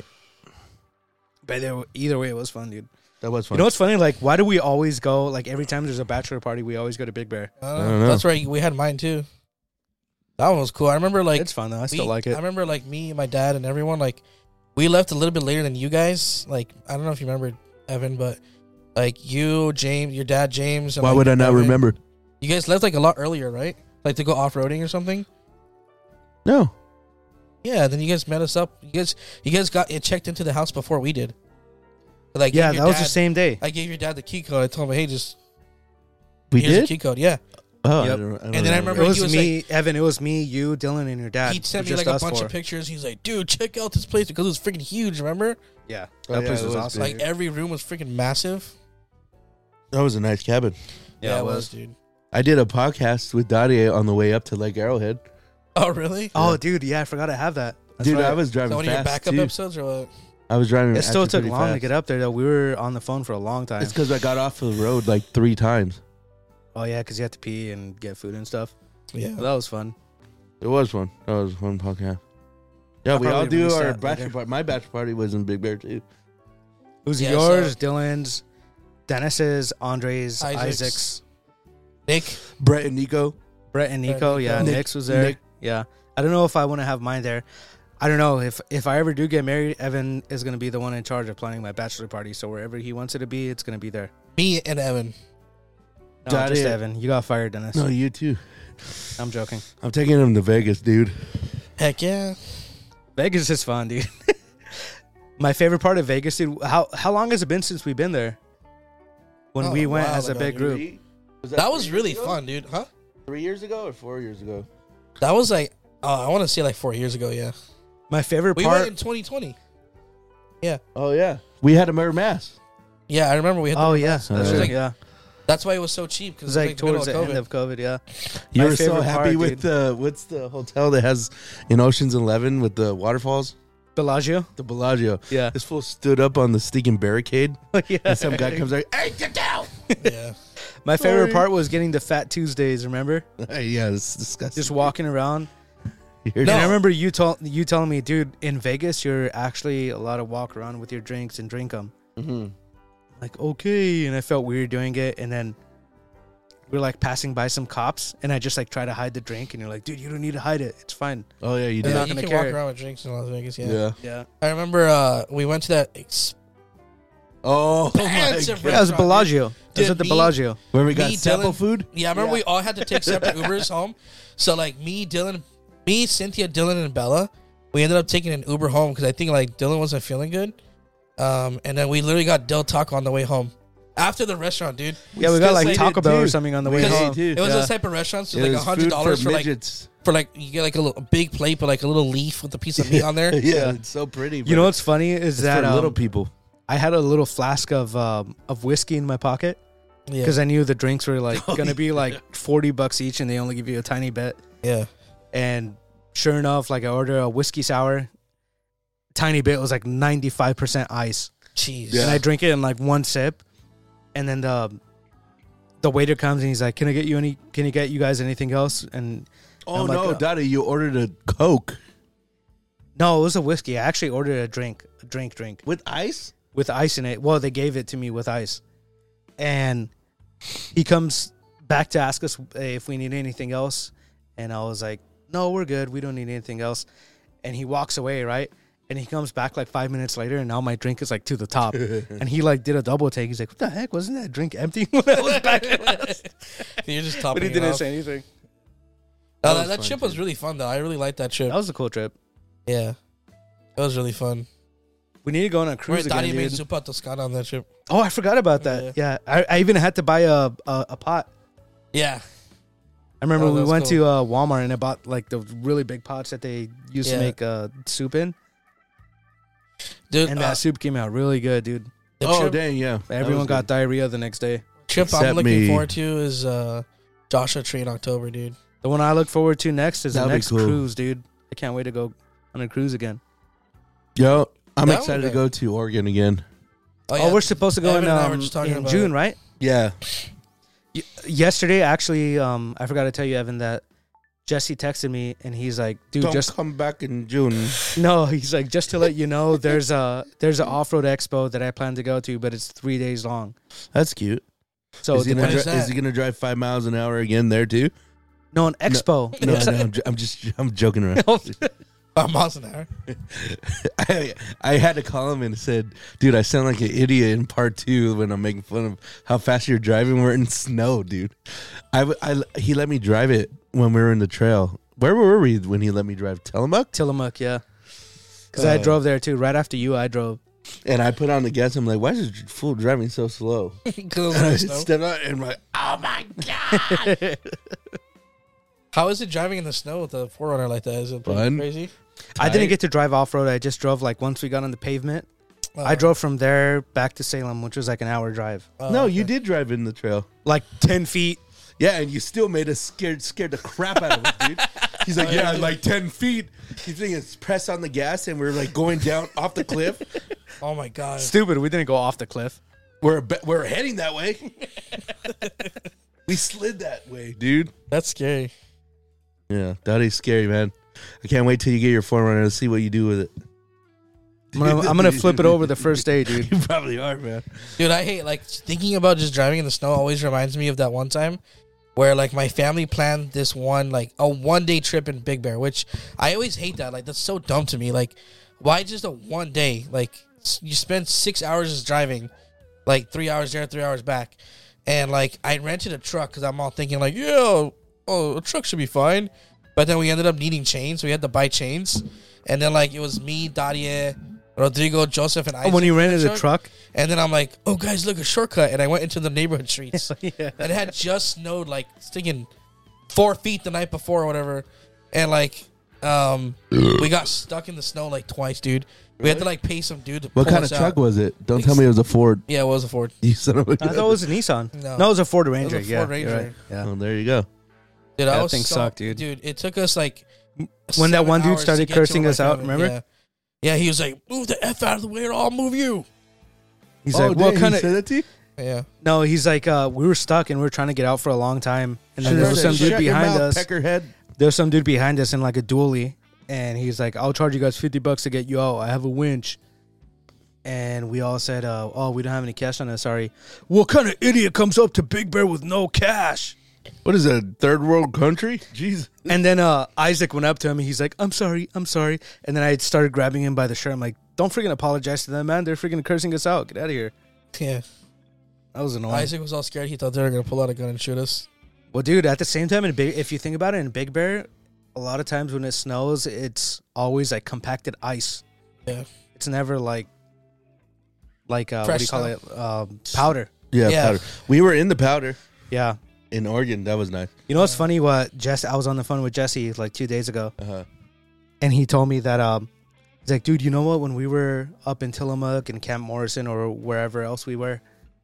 But either, either way, it was fun, dude. That was fun. You know what's funny? Like, why do we always go? Like every time there's a bachelor party, we always go to Big Bear. Uh, don't know. That's right. We had mine too. That one was cool. I remember like It's fun though. I we- still like I it. remember like me, my dad, and everyone. Like we left a little bit later than you guys. Like I don't know if you remember, Evan, but like you, James, your dad, James. And, Why like, would I not Evan, remember? You guys left like a lot earlier, right? Like to go off roading or something. No. Yeah. Then you guys met us up. You guys, you guys got it checked into the house before we did. Like Yeah, that was the same day. I gave your dad the key code. I told him, hey, just We here's did? the key code. Yeah. Oh, Yep. I don't, I don't And then I know. remember It was he was me, Evan. It was me, you, Dylan, and your dad. he sent It me was like just a us bunch four. of pictures. He's like, dude, check out this place because it was freaking huge. Remember? Yeah, Oh, that yeah, place it was was awesome. big. Like every room was freaking massive. That was a nice cabin. Yeah, it was. dude. I did a podcast with Dottie on the way up to Lake Arrowhead. Oh, really? Oh, dude, yeah, I forgot I have that. That's Dude, right. I was Is driving that one of your fast backup too. episodes or what? I was driving. It still actually took pretty long to fast. get up there though. We were on the phone for a long time. It's because I got off of the road like three times. Oh yeah, because you had to pee and get food and stuff. Yeah. Well, that was fun. It was fun. That was a fun podcast. Yeah, I'll we all probably do release our that bachelor later. party. My bachelor party was in Big Bear too. It was Yeah, yours, so- Dylan's, Dennis's, Andre's, Isaac's. Isaac's, Nick. Brett and Nico. Brett and Brett Nico. and Yeah, Nico. Nick- Nick's was there. Nick. Yeah, I don't know if I want to have mine there. I don't know if if I ever do get married, Evan is going to be the one in charge of planning my bachelor party. So wherever he wants it to be, it's going to be there. Me and Evan. No, Got just it. Evan. You got fired, Dennis. No, you too. I'm joking. I'm taking him to Vegas, dude. Heck yeah. Vegas Vegas is fun, dude. My favorite part of Vegas, dude. How how long has it been since we've been there? When Oh, we a went while as a ago, big dude. group. Was That was three really years ago? fun, dude. Huh? Three years ago or four years ago? That was like, uh, I want to say like four years ago, yeah. My favorite We part. went in twenty twenty. Oh yeah, we had a murder mass. Yeah, I remember we had the Oh room yeah, mass. Uh, that's It was right, like- yeah. That's why it was so cheap It because was like towards the middle end of COVID. of COVID. Yeah. You My were so favorite happy part, with dude. the what's the hotel that has in Ocean's Eleven with the waterfalls? Bellagio. The Bellagio. Yeah. This fool stood up on the stinking barricade, yeah. and some guy comes like, "Hey, get down!" Yeah. My favorite Sorry. part was getting the Fat Tuesdays. Remember, Yeah, it's disgusting. just walking around. You're And I No. remember you told you telling me, dude, in Vegas, you're actually allowed to walk around with your drinks and drink them. Mhm. Like, okay, and I felt weird doing it, and then we are like passing by some cops, and I just like try to hide the drink, and you're like, dude, you don't need to hide it, it's fine. Oh yeah, you Yeah, did. not you gonna can care. walk around with drinks in Las Vegas, yeah. Yeah. Yeah, I remember uh, we went to that ex- Oh my Expensive God. that was Restaurant, Bellagio. That was Dude, at the me- Bellagio. Where we got Me, sample Dylan- food. Yeah, I remember Yeah. we all had to take separate Ubers home. So like me, Dylan, me, Cynthia, Dylan, and Bella, we ended up taking an Uber home because I think like Dylan wasn't feeling good. Um, and then we literally got Del Taco on the way home after the restaurant, dude. Yeah, we got still like ate Taco it, Bell or too. something on the We way ate home. too. It was Yeah. those type of restaurants, so It like was a hundred food dollars for for like midgets. for like you get like a, little, a big plate, but like a little leaf with a piece of meat on there. Yeah, it's so pretty. You know what's funny is it's that for little um, people. I had a little flask of um, of whiskey in my pocket Yeah, because I knew the drinks were like Oh, gonna be like forty bucks each, and they only give you a tiny bit. yeah. And sure enough, like I ordered a whiskey sour, tiny bit was like ninety-five percent ice. Jeez. Yeah. And I drink it in like one sip, and then the the waiter comes and he's like, "Can I get you any? Can you get you guys anything else?" And Oh I'm like, no, uh, Daddy, you ordered a Coke no, it was a whiskey. I actually ordered a drink, a drink, drink with ice. with ice in it. Well, they gave it to me with ice, and he comes back to ask us if we need anything else, and I was like, "No, we're good. We don't need anything else." And he walks away, right? And he comes back like five minutes later, and now my drink is like to the top. And he like did a double take. He's like, "What the heck? Wasn't that drink empty when I was back at last?" You're just topping But he it didn't off. say anything. Oh, That that was that fun, trip too. was really fun, though. I really liked that trip. That was a cool trip. Yeah. It was really fun. We need to go on a cruise Right, again, Daddy made dude. Zupa Toscana on that trip. Oh, I forgot about that. Yeah, I, I even had to buy a a, a pot. Yeah. I remember Oh, we that's went cool. to uh, Walmart and I bought like the really big pots that they used Yeah. to make uh, soup in, Dude, and uh, that soup came out really good, dude. the Oh trip, dang, yeah. That Everyone was got good. diarrhea the next day. trip I'm Except looking me. forward to is uh, Joshua Tree in October, dude. The one I look forward to next is That'll the be next cool. cruise, dude. I can't wait to go on a cruise again. Yo, I'm That excited would to be- go to Oregon again. Oh, we're supposed to go Evan in, and I were um, just talking in about June, it. right? Yeah. Y- yesterday, actually, um, I forgot to tell you, Evan, that Jesse texted me and he's like, "Dude, Don't just come back in June. no." He's like, "Just to let you know, there's a there's an off road expo that I plan to go to, but it's three days long. That's cute. So is, he gonna What dri- is that? is he gonna drive five miles an hour again there too? no, an expo. No, It's no, a- I'm, j- I'm just I'm joking around. Five miles an hour. I, I had to call him and said, "Dude, I sound like an idiot in part two when I'm making fun of how fast you're driving. We're in snow, dude. I, w- I he let me drive it when we were in the trail. Where were we when he let me drive? Tillamook? Tillamook, yeah. Because I Uh, drove there too. Right after you, I drove. And I put on the gas. I'm like, why is this fool driving so slow? Because And I of the snow. stepped out and I'm like, oh my god! How is it driving in the snow with a four runner like that? Is it pretty Fun. crazy? I didn't Tight. get to drive off road. I just drove like once we got on the pavement. Uh, I drove from there back to Salem, which was like an hour drive. oh, no, okay. you did drive in the trail. Like ten feet. Yeah, and you still made us scared, scared the crap out of us, dude. He's like, Oh, yeah, yeah. like ten feet. He's thinking it's press on the gas, and we're like going down off the cliff. Oh my god. Stupid. We didn't go off the cliff. We're be- we're heading that way. We slid that way, dude. That's scary. Yeah, that is scary, man. I can't wait till you get your forerunner to see what you do with it. I'm gonna, I'm gonna flip it over the first day, dude. You probably are, man. Dude, I hate like thinking about just driving in the snow always reminds me of that one time where like my family planned this one like a one day trip in Big Bear, which I always hate that. Like that's so dumb to me. Like why just a one day? Like s- you spend six hours just driving, like three hours there, three hours back, and like I rented a truck because I'm all thinking like yeah, oh a truck should be fine, but then we ended up needing chains, so we had to buy chains, and then like it was me, Daria, Rodrigo, Joseph, and Isaac. Oh, when you in rented the a truck. and then I'm like, oh, guys, look, a shortcut. And I went into the neighborhood streets. Yeah. And it had just snowed, like, sticking four feet the night before or whatever. And, like, um, we got stuck in the snow, like, twice, dude. We had to, like, pay some dude to What pull kind us of truck out. was it? Don't tell me it was a Ford. Yeah, it was a Ford. You son of a. I thought it was a Nissan. No. No, it was a Ford Ranger. a Ford yeah, Ranger. you're right. Yeah. Oh, there you go. Dude, I That was thing so- sucked, dude. Dude, it took us, like, When that seven one dude hours to started get to cursing where us my out, family- remember? Yeah. Yeah, he was like, move the F out of the way or I'll move you. He's oh, like, what dang, kind he of? said that to you? Yeah. No, he's like, uh, we were stuck and we were trying to get out for a long time, and then Should've there was said, some dude "Shut your behind mouth, us. Peckerhead." There was some dude behind us in like a dually, and he's like, "I'll charge you guys fifty bucks to get you out. I have a winch." And we all said, uh, "Oh, we don't have any cash on us. Sorry." What kind of idiot comes up to Big Bear with no cash? What is that? Third world country? Jeez. And then uh, Isaac went up to him. And he's like, "I'm sorry, I'm sorry." And then I started grabbing him by the shirt. I'm like, "Don't freaking apologize to them, man. They're freaking cursing us out. Get out of here." Yeah. That was annoying. Isaac was all scared. He thought they were going to pull out a gun and shoot us. Well, dude, at the same time, in Big, if you think about it, in Big Bear, a lot of times when it snows, it's always like compacted ice. Yeah. It's never like, like uh, what Fresh do you call snow. it? Um, powder. Yeah, Yeah. powder. We were in the powder Yeah. in Oregon. That was nice. You know what's funny? What Jess? I was on the phone with Jesse like two days ago, Uh-huh. and he told me that um, he's like, dude, you know what? When we were up in Tillamook and Camp Morrison or wherever else we were,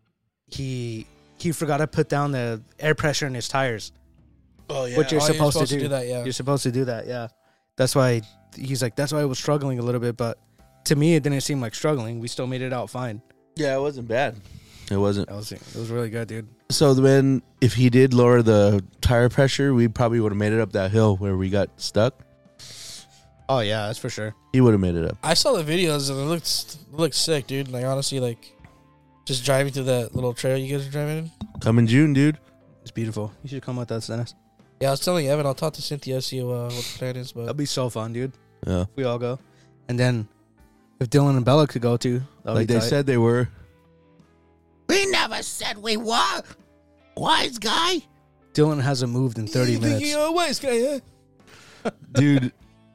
he he forgot to put down the air pressure in his tires. Oh, yeah. Which you're Oh, supposed, to, do. that, yeah. You're supposed to do that, yeah. That's why he's like, that's why I was struggling a little bit, but to me, it didn't seem like struggling. We still made it out fine. Yeah, it wasn't bad. It wasn't. That was it was really good, dude. So then, if he did lower the tire pressure, we probably would have made it up that hill where we got stuck. Oh yeah, that's for sure. He would have made it up. I saw the videos and it looked it looked sick, dude. Like honestly, like just driving through that little trail you guys are driving in. Come in June, dude. It's beautiful. You should come with us, Dennis. Yeah, I was telling Evan, I'll talk to Cynthia, see uh, what the plan is. But That'd be so fun, dude. Yeah. If we all go, and then if Dylan and Bella could go to, that would Like be they tight. said they were. We never said we were. Wise guy. Dylan hasn't moved in thirty You think minutes. you're a wise guy, huh? Dude.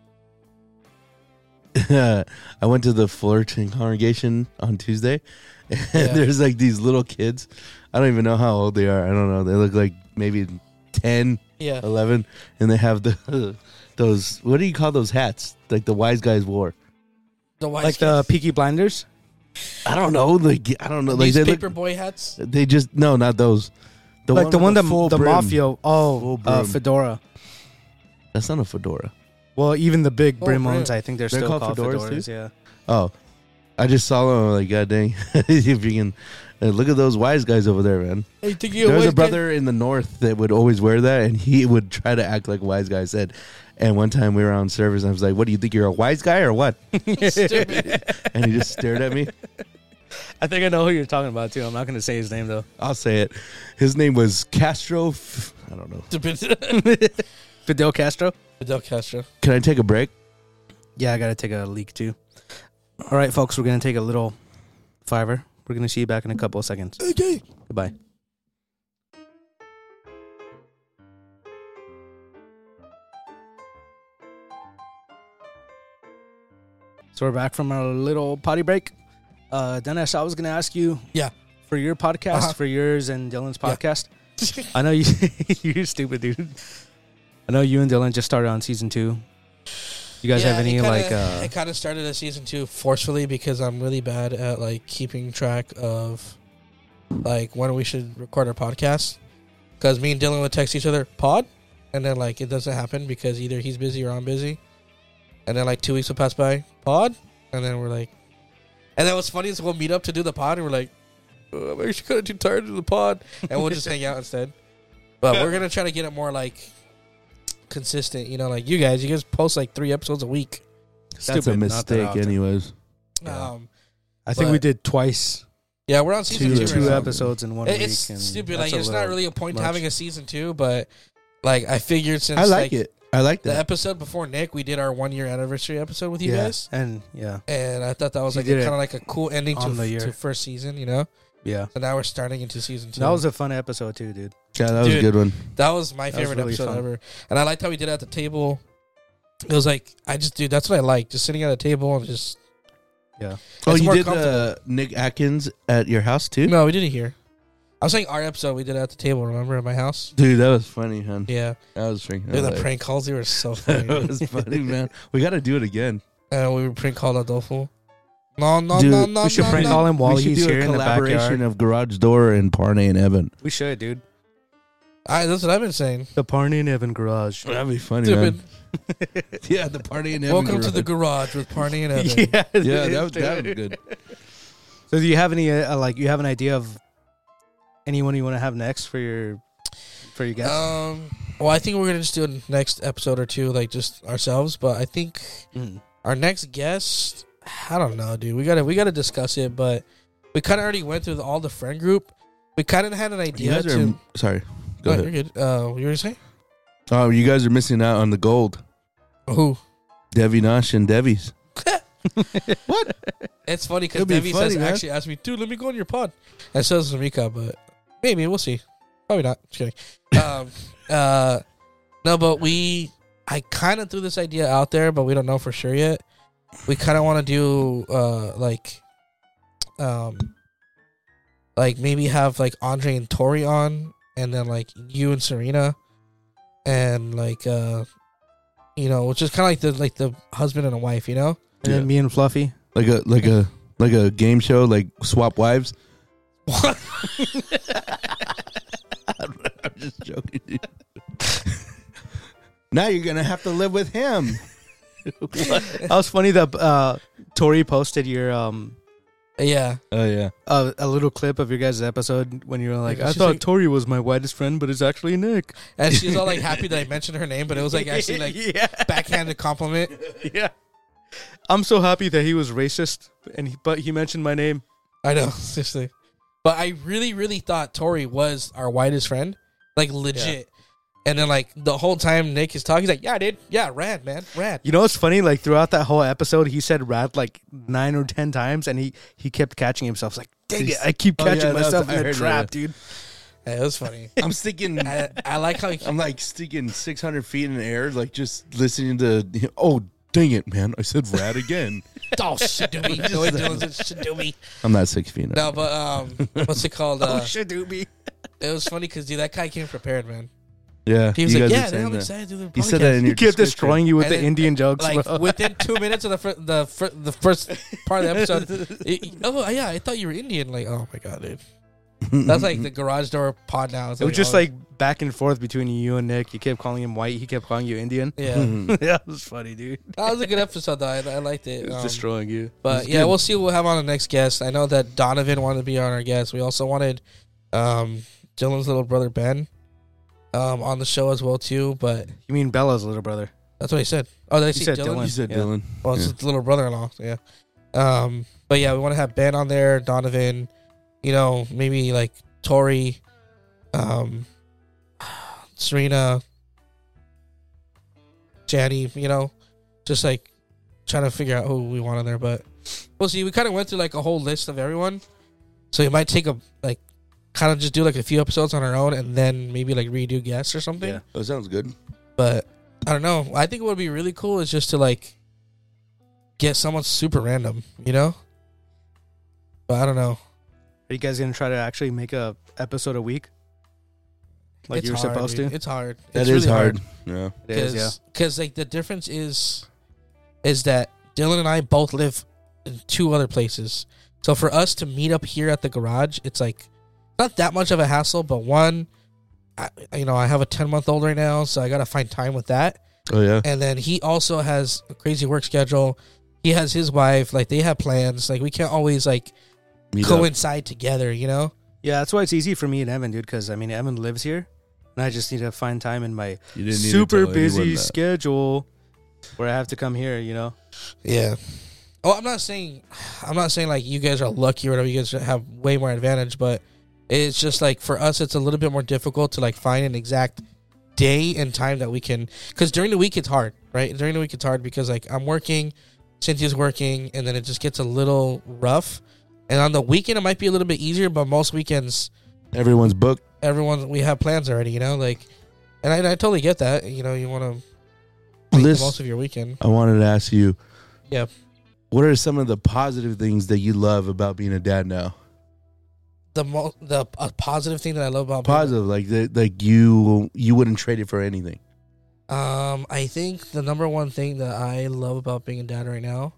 I went to the Fullerton congregation on Tuesday, and Yeah. there's like these little kids. I don't even know how old they are. I don't know. They look like maybe ten, Yeah. eleven, and they have the those. What do you call those hats? Like the wise guys wore. The wise Like the guys. Peaky Blinders? I don't know. Like I don't know. Like These they paper look, boy hats. They just no, not those. The like the with one that full the brim. mafia. Oh, Full uh, brim. fedora. That's not a fedora. Well, even the big Oh, brim brim. ones, I think they're, They're still called called, fedoras, fedoras. too? Yeah. Oh, I just saw them. I'm like, God dang! If you can uh, look at those wise guys over there, man. Hey, think you're There a was wise a brother in the north that would always wear that, and he would try to act like a wise guy said. And one time we were on service, and I was like, "What do you think? You're a wise guy or what?" guy? Stupid. And he just stared at me. I think I know who you're talking about too. I'm not going to say his name though. I'll say it. His name was Castro. F- I don't know. Stupid. Fidel Castro. Fidel Castro. Can I take a break? Yeah, I got to take a leak too. All right, folks, we're going to take a little fiver. We're going to see you back in a couple of seconds. Okay. Goodbye. So we're back from our little potty break. Uh, Dennis, I was going to ask you, Yeah. for your podcast, Uh-huh. for yours and Dylan's Yeah. podcast. I know you, you're stupid, dude. I know you and Dylan just started on season two. You guys Yeah, have any it kinda, like? Uh, I kind of started a season two forcefully because I'm really bad at like keeping track of like when we should record our podcast. Because me and Dylan would text each other pod, and then like it doesn't happen because either he's busy or I'm busy, and then like two weeks will pass by pod, and then we're like, and then what's funny is we'll meet up to do the pod, and we're like, oh, I'm actually kind of too tired to do the pod, and we'll just hang out instead. But we're gonna try to get it more like consistent, you know, like you guys. You guys post like three episodes a week. That's Stupid, a not that mistake, often. anyways. Yeah. Um, I think but- we did twice, yeah, we're on season Two two. two right now. episodes in one It- week. It's and stupid. that's Like, a it's not little really a point to much. having a season two, but like I figured since I like, it. I like the that. episode before Nick, we did our one year anniversary episode with you yeah, guys, and yeah, and I thought that was You like did kind it of like a cool ending to, on the year. to first season, you know. yeah. So now we're starting into season two. That was a fun episode too, dude. Yeah, that was Dude. a good one. that was my was favorite really episode fun. ever, and I liked how we did it at the table. It was like I just, dude, that's what I like, just sitting at a table and just. Yeah. Oh, It's you more did comfortable. uh, Nick Atkins at your house too, No, we did it here. I was saying our episode we did it at the table. Remember at my house? dude. That was funny, man. Yeah, That was freaking. dude, the like- prank calls they were so funny. That was funny, man. We got to do it again. And we were prank called Adolfo. No, no, Dude, no, no. We should no, prank no. call him while we should he's do here a in the collaboration backyard. of Garage Door and Parnay and Evan. We should, dude. I, that's what I've been saying. The Parney and Evan garage. That'd be funny, Stupid. man. Yeah, the Parnay and Evan. Welcome to the garage. garage with Parney and Evan. yeah, Yeah, that was, that was good. So, do you have any uh, like? You have an idea of anyone you want to have next for your for your guests? Um. Well, I think we're gonna just do a next episode or two, like just ourselves. But I think Mm. our next guest, I don't know, dude. We gotta we gotta discuss it. But we kind of already went through the, all the friend group. We kind of had an You idea guys to. are sorry. Go No, ahead. you're good. Uh, you were say Oh, you guys are missing out on the gold. who? Devi Nash and Devi's. It's funny because It'll be Debbie funny, says man. actually asked me, dude, let me go on your pod. And so does Rika, but maybe we'll see. Probably not. Just kidding. um, uh, no, but we, I kind of threw this idea out there, but we don't know for sure yet. We kind of want to do uh, like, um, like maybe have like Andre and Tori on, and then like you and Serena, and like uh, you know, which is kind of like the like the husband and a wife, you know. And then Yeah. me and Fluffy. Like a like a like a game show, like swap wives. What? I'm just joking, dude. Now you're gonna have to live with him. That was funny that uh, Tori posted your um Yeah. Oh yeah. uh, a little clip of your guys' episode when you were like, Yeah, I she's thought like- Tori was my whitest friend, but it's actually Nick. And she's all like happy that I mentioned her name, but it was like actually like yeah, backhanded compliment. yeah. I'm so happy that he was racist, and he, but he mentioned my name. I know, seriously. But I really, really thought Tori was our whitest friend. Like legit. And then like the whole time Nick is talking, he's like, "Yeah, dude, yeah, rad, man, rad." You know what's funny? Like throughout that whole episode, he said "rad" like nine or ten times, and he he kept catching himself. It's like, dang it, I keep Oh, catching yeah, that was- myself I in the heard trap, that. dude. Yeah, it was funny. I'm sticking. I, I like how he, I'm like sticking six hundred feet in the air, like just listening to. Oh, dang it, man! I said "rad" again. oh shit, do me, the way Dylan said shit, do me. I'm not six feet. No, but um, what's it called? Uh, oh shit, dude, me. It was funny because dude, that guy came prepared, man. Yeah, He was you like, guys "Yeah, were dude, saying I'm that. excited to do the podcast." You said that in He your kept description. destroying you with And the then, Indian jokes, Like bro. within two minutes of the fir- the fir- the first part of the episode. it- oh yeah, I thought you were Indian. Like, oh my god, dude. That's like the garage door pod now. It's It was just oh, like back and forth between you and Nick. You kept calling him white. He kept calling you Indian. yeah. yeah, it was funny, dude. That was a good episode though. I, I liked it. It was Um, destroying you. But It's yeah, good. we'll see what we'll have on the next guest. I know that Donovan wanted to be on our guest. We also wanted um, Dylan's little brother Ben um, on the show as well too. But You mean Bella's little brother? that's what he said. Oh, did I He say said Dylan? Dylan. You said Yeah. Dylan. Well, it's Yeah. his little brother-in-law. So yeah. Um, but yeah, we want to have Ben on there, Donovan. You know, maybe like Tori, um, Serena, Janny. You know, just like trying to figure out who we want on there. But we'll see. We kind of went through like a whole list of everyone, so you might take a like, kind of just do like a few episodes on our own, and then maybe like redo guests or something. Yeah. That sounds good. But I don't know. I think what would be really cool is just to like get someone super random, you know? But I don't know. Are you guys gonna try to actually make a episode a week, like It's you were hard, supposed dude. to? It's hard. That it's is really hard. Yeah. It is, yeah. Because because like the difference is is that Dylan and I both live in two other places. So for us to meet up here at the garage, it's like not that much of a hassle. But one, I, you know, I have a ten month old right now, so I got to find time with that. Oh yeah. And then he also has a crazy work schedule. He has his wife. Like they have plans. Like we can't always like Meet up. coincide together. You know? Yeah, that's why it's easy for me and Evan, dude. Because I mean, Evan lives here, and I just need to find time in my You didn't need to super tell busy anyone that. schedule where I have to come here. You know? Yeah. Oh, I'm not saying, I'm not saying like you guys are lucky or whatever. You guys have way more advantage, but it's just like for us, it's a little bit more difficult to like find an exact day and time that we can. Because during the week it's hard, right? During the week it's hard because like I'm working, Cynthia's working, and then it just gets a little rough. And on the weekend it might be a little bit easier, but most weekends Everyone's booked. everyone we have plans already, you know, like, and I, I totally get that. You know, you want to make the Listen, most of your weekend. I wanted to ask you. Yeah. What are some of the positive things that you love about being a dad now? The mo- the a positive thing that I love about being- Positive, like the, like you you wouldn't trade it for anything. Um, I think the number one thing that I love about being a dad right now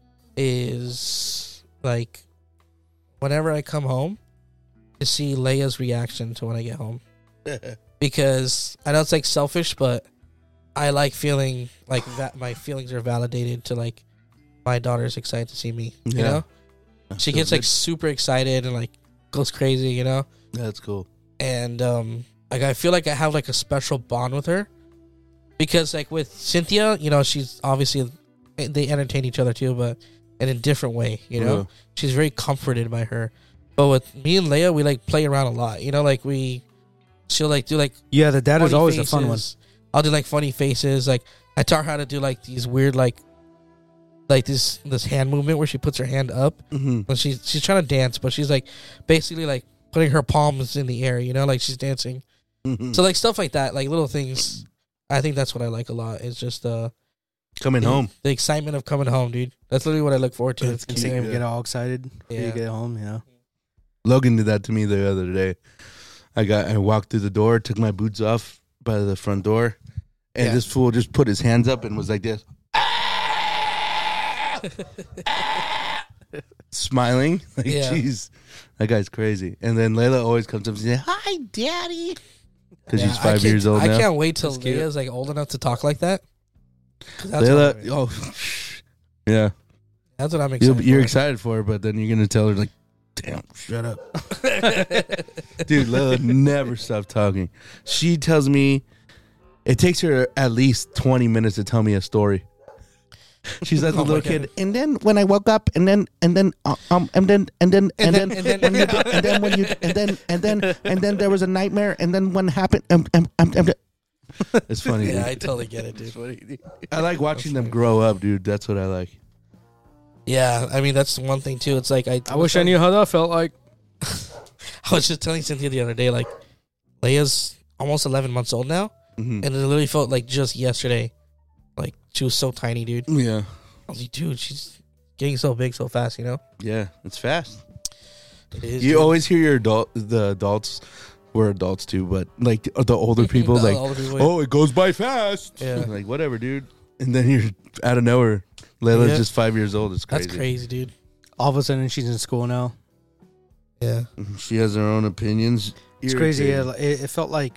is like whenever I come home to see Leia's reaction to when I get home. Because I know it's like selfish, but I like feeling like that my feelings are validated to like my daughter's excited to see me. You Yeah. know, she gets like super excited and like goes crazy. You know, That's cool. and um like I feel like I have like a special bond with her because like with Cynthia, you know, she's obviously they entertain each other too, but in a different way, you know. Yeah. She's very comforted by her. But with me and Leia, we like play around a lot, you know, like we she'll like do like Yeah, the dad is funny always a fun one. faces. I'll do like funny faces, like I taught her how to do like these weird like like this this hand movement where she puts her hand up. Mm-hmm. When she's she's trying to dance, but she's like basically like putting her palms in the air, you know, like she's dancing. Mm-hmm. So like stuff like that, like little things. I think that's what I like a lot. It's just uh Coming home. the excitement of coming home, dude. That's literally what I look forward to. That's And cute. seeing him Yeah. get all excited when Yeah. you get home, you know. Logan did that to me the other day. I got I walked through the door, took my boots off by the front door, and Yeah. this fool just put his hands up and was like this. Smiling. Like, Yeah. jeez, that guy's crazy. And then Layla always comes up and says, Hi, Daddy. because Yeah, she's I five can't- years old I now. can't wait till That's cute. Leia's like old enough to talk like that. 'Cause That's, Layla, what I'm, oh, yeah. that's what I'm You'll, excited you're for. excited for her, but then you're going to tell her, like, damn, shut up. Dude, Layla never stops talking. She tells me it takes her at least twenty minutes to tell me a story. She's like the Oh my little God. kid. And then when I woke up, and then and then uh, um and then and then and, And then, then- and then- when you did- and then when you and then and then and then there was a nightmare, and then when happened, um, um, um, um, It's funny. Yeah, dude. I totally get it, dude. I like watching them grow up, dude. That's what I like. Yeah, I mean that's one thing too. It's like I. I wish I knew how that felt like. I was just telling Cynthia the other day, like Leia's almost eleven months old now, Mhm. and it literally felt like just yesterday. Like she was so tiny, dude. Yeah, I was like, dude, she's getting so big so fast, you know. yeah, it's fast. It is. You dude. always hear your adult, the adults, we're adults too, but like the older people, The like, older people, oh, it goes by fast. Yeah. Like whatever, dude. And then you're out of nowhere. Layla's Yeah. just five years old. It's crazy. That's crazy, dude. All of a sudden, she's in school now. Yeah. She has her own opinions. It's crazy. Irritating. It, it felt like,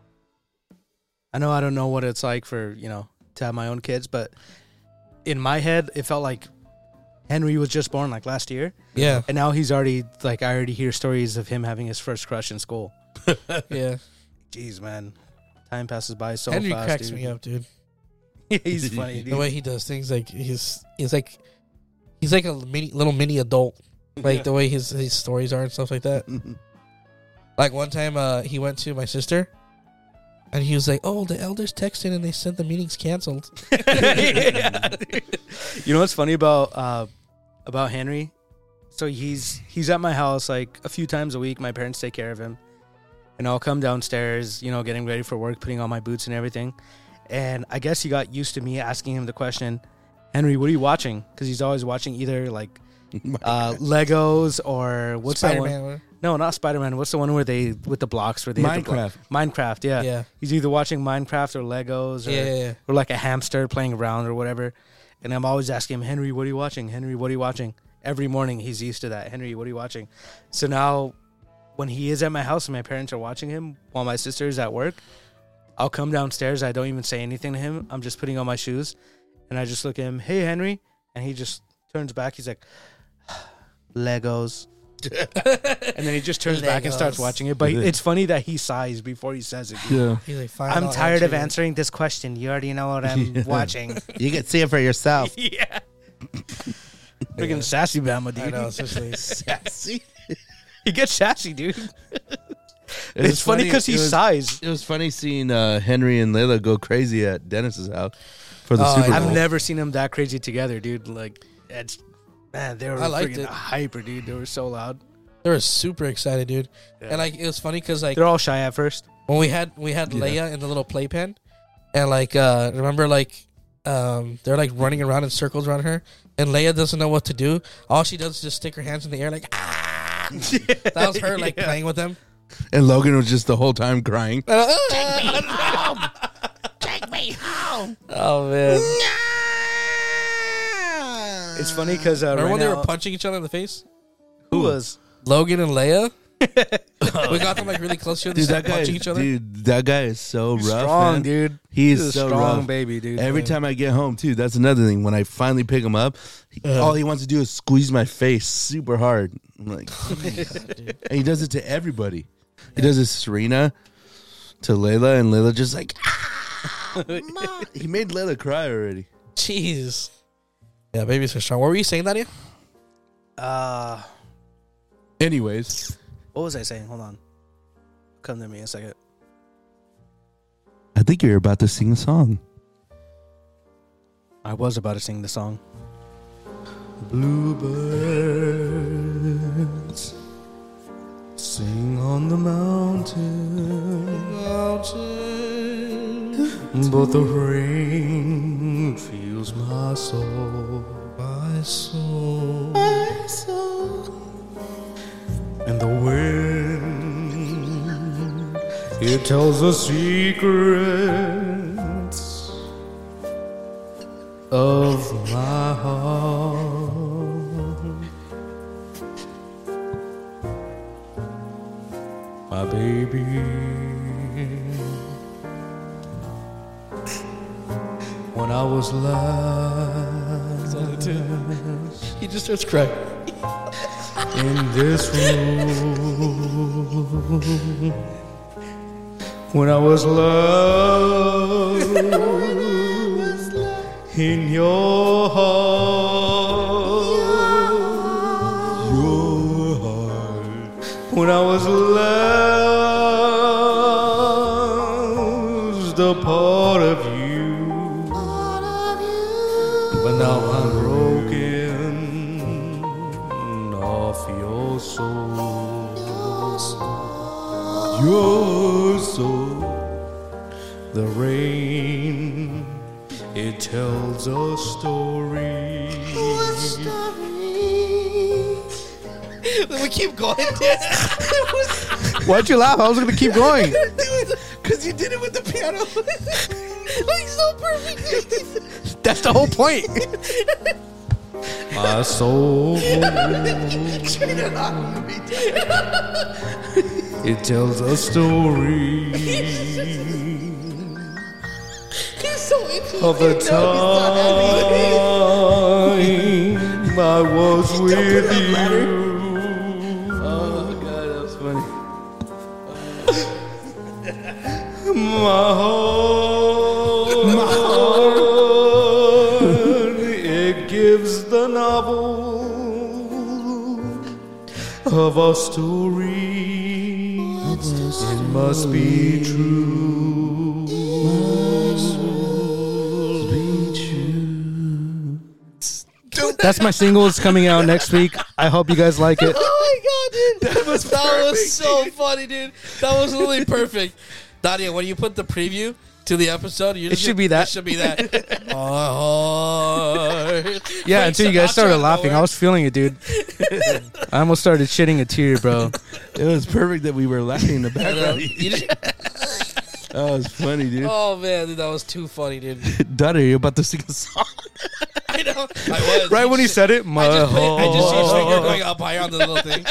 I know I don't know what it's like for, you know, to have my own kids, but in my head, it felt like Henry was just born like last year. Yeah. And now he's already, like, I already hear stories of him having his first crush in school. Yeah. Jeez, man. Time passes by so Henry fast. cracks dude. me up, dude. He's funny, The dude. way he does things, like he's he's like he's like a mini little mini adult. Like Yeah. the way his his stories are and stuff like that. Like one time, uh, he went to my sister, and he was like, "Oh, the elders texted and they said the meeting's canceled." Yeah, dude. You know what's funny about uh, about Henry? So he's he's at my house like a few times a week. My parents take care of him, and I'll come downstairs, you know, getting ready for work, putting on my boots and everything. And I guess he got used to me asking him the question, "Henry, what are you watching?" Because he's always watching either like uh, Legos or what's that one? Spider-Man. No, not Spider-Man. What's the one where they with the blocks where they hit the block? Minecraft. Minecraft, yeah. Yeah. He's either watching Minecraft or Legos or Yeah, yeah, yeah. or like a hamster playing around or whatever. And I'm always asking him, Henry, what are you watching? Henry, what are you watching? Every morning he's used to that. Henry, what are you watching? So now when he is at my house and my parents are watching him while my sister is at work, I'll come downstairs. I don't even say anything to him. I'm just putting on my shoes. And I just look at him, hey, Henry. And he just turns back. He's like, Legos. And then he just turns back and starts Legos. watching it. But it's funny that he sighs before he says it. dude. Yeah. He's like, "Fine, I'm I'll tired of answer you." answering this question. You already know what I'm Yeah. watching. You can see it for yourself. Yeah. Freaking sassy Bama, dude. I know, especially. Sassy. He gets sassy, dude. It It's was funny because he it was- sighs. It was funny seeing uh, Henry and Layla go crazy at Dennis's house for the Oh, Super I Bowl. I've never seen them that crazy together, dude. Like, it's man, they were I liked freaking it. hyper, dude. They were so loud. They were super excited, dude. Yeah. And like it was funny because like They're all shy at first. when we had we had Yeah. Leia in the little playpen, and like uh remember like um they're like running around in circles around her, and Leia doesn't know what to do. All she does is just stick her hands in the air like ah. That was her like Yeah. playing with them. And Logan was just the whole time crying. Take me home. Take me home. Oh man! It's funny because uh, Remember right when they now, were punching each other in the face? who was? Logan and Leia. We got them like really close to each other, Dude, that started guy, punching is, each other. dude, that guy is so He's rough, strong, man. dude. He is He's a so strong rough. baby, dude. Every time I get home, too, that's another thing. When I finally pick him up, he, Uh. all he wants to do is squeeze my face super hard. I'm like, and he does it to everybody. He does it to Serena, to Layla, and Layla just like, ah, Ma. He made Layla cry already. Jeez. Yeah, babies are strong. What were you saying, Nadia? Uh, Anyways, what was I saying? Hold on. Come to me in a second. I think you're about to sing a song. I was about to sing the song. Bluebirds sing on the mountain, mountain, but the rain fills my soul, my soul, my soul, and the wind, it tells the secrets of my heart. My baby, when I was last He just starts crying. in this room, when I was lost in your heart, your heart, when I was lost soul, your soul. The rain, it tells a story. We keep going. Why'd you laugh? I was gonna keep going. Because you did it with the piano. Like so perfect. That's the whole point. My soul, it tells a story He's so into of the time I was with you. Oh god, that was funny. My heart, my heart, it gives the novel of a story. It must be true. That's my single. It's coming out next week. I hope you guys like it. Oh my god, dude. That was, that perfect, was so funny, dude. That was really perfect. Nadia, when you put the preview to the episode, you It should be that. It should be that. Oh, Yeah, until you guys started laughing, I was feeling it, dude. I almost started shitting a tear, bro. It was perfect that we were laughing in the I know. background. You just- That was funny, dude. oh man, dude, that was too funny, dude. Daddy, you're about to sing a song. I know. I was. Right when he just- said it, my I just, put, I just see his finger heart. going up higher on the little thing.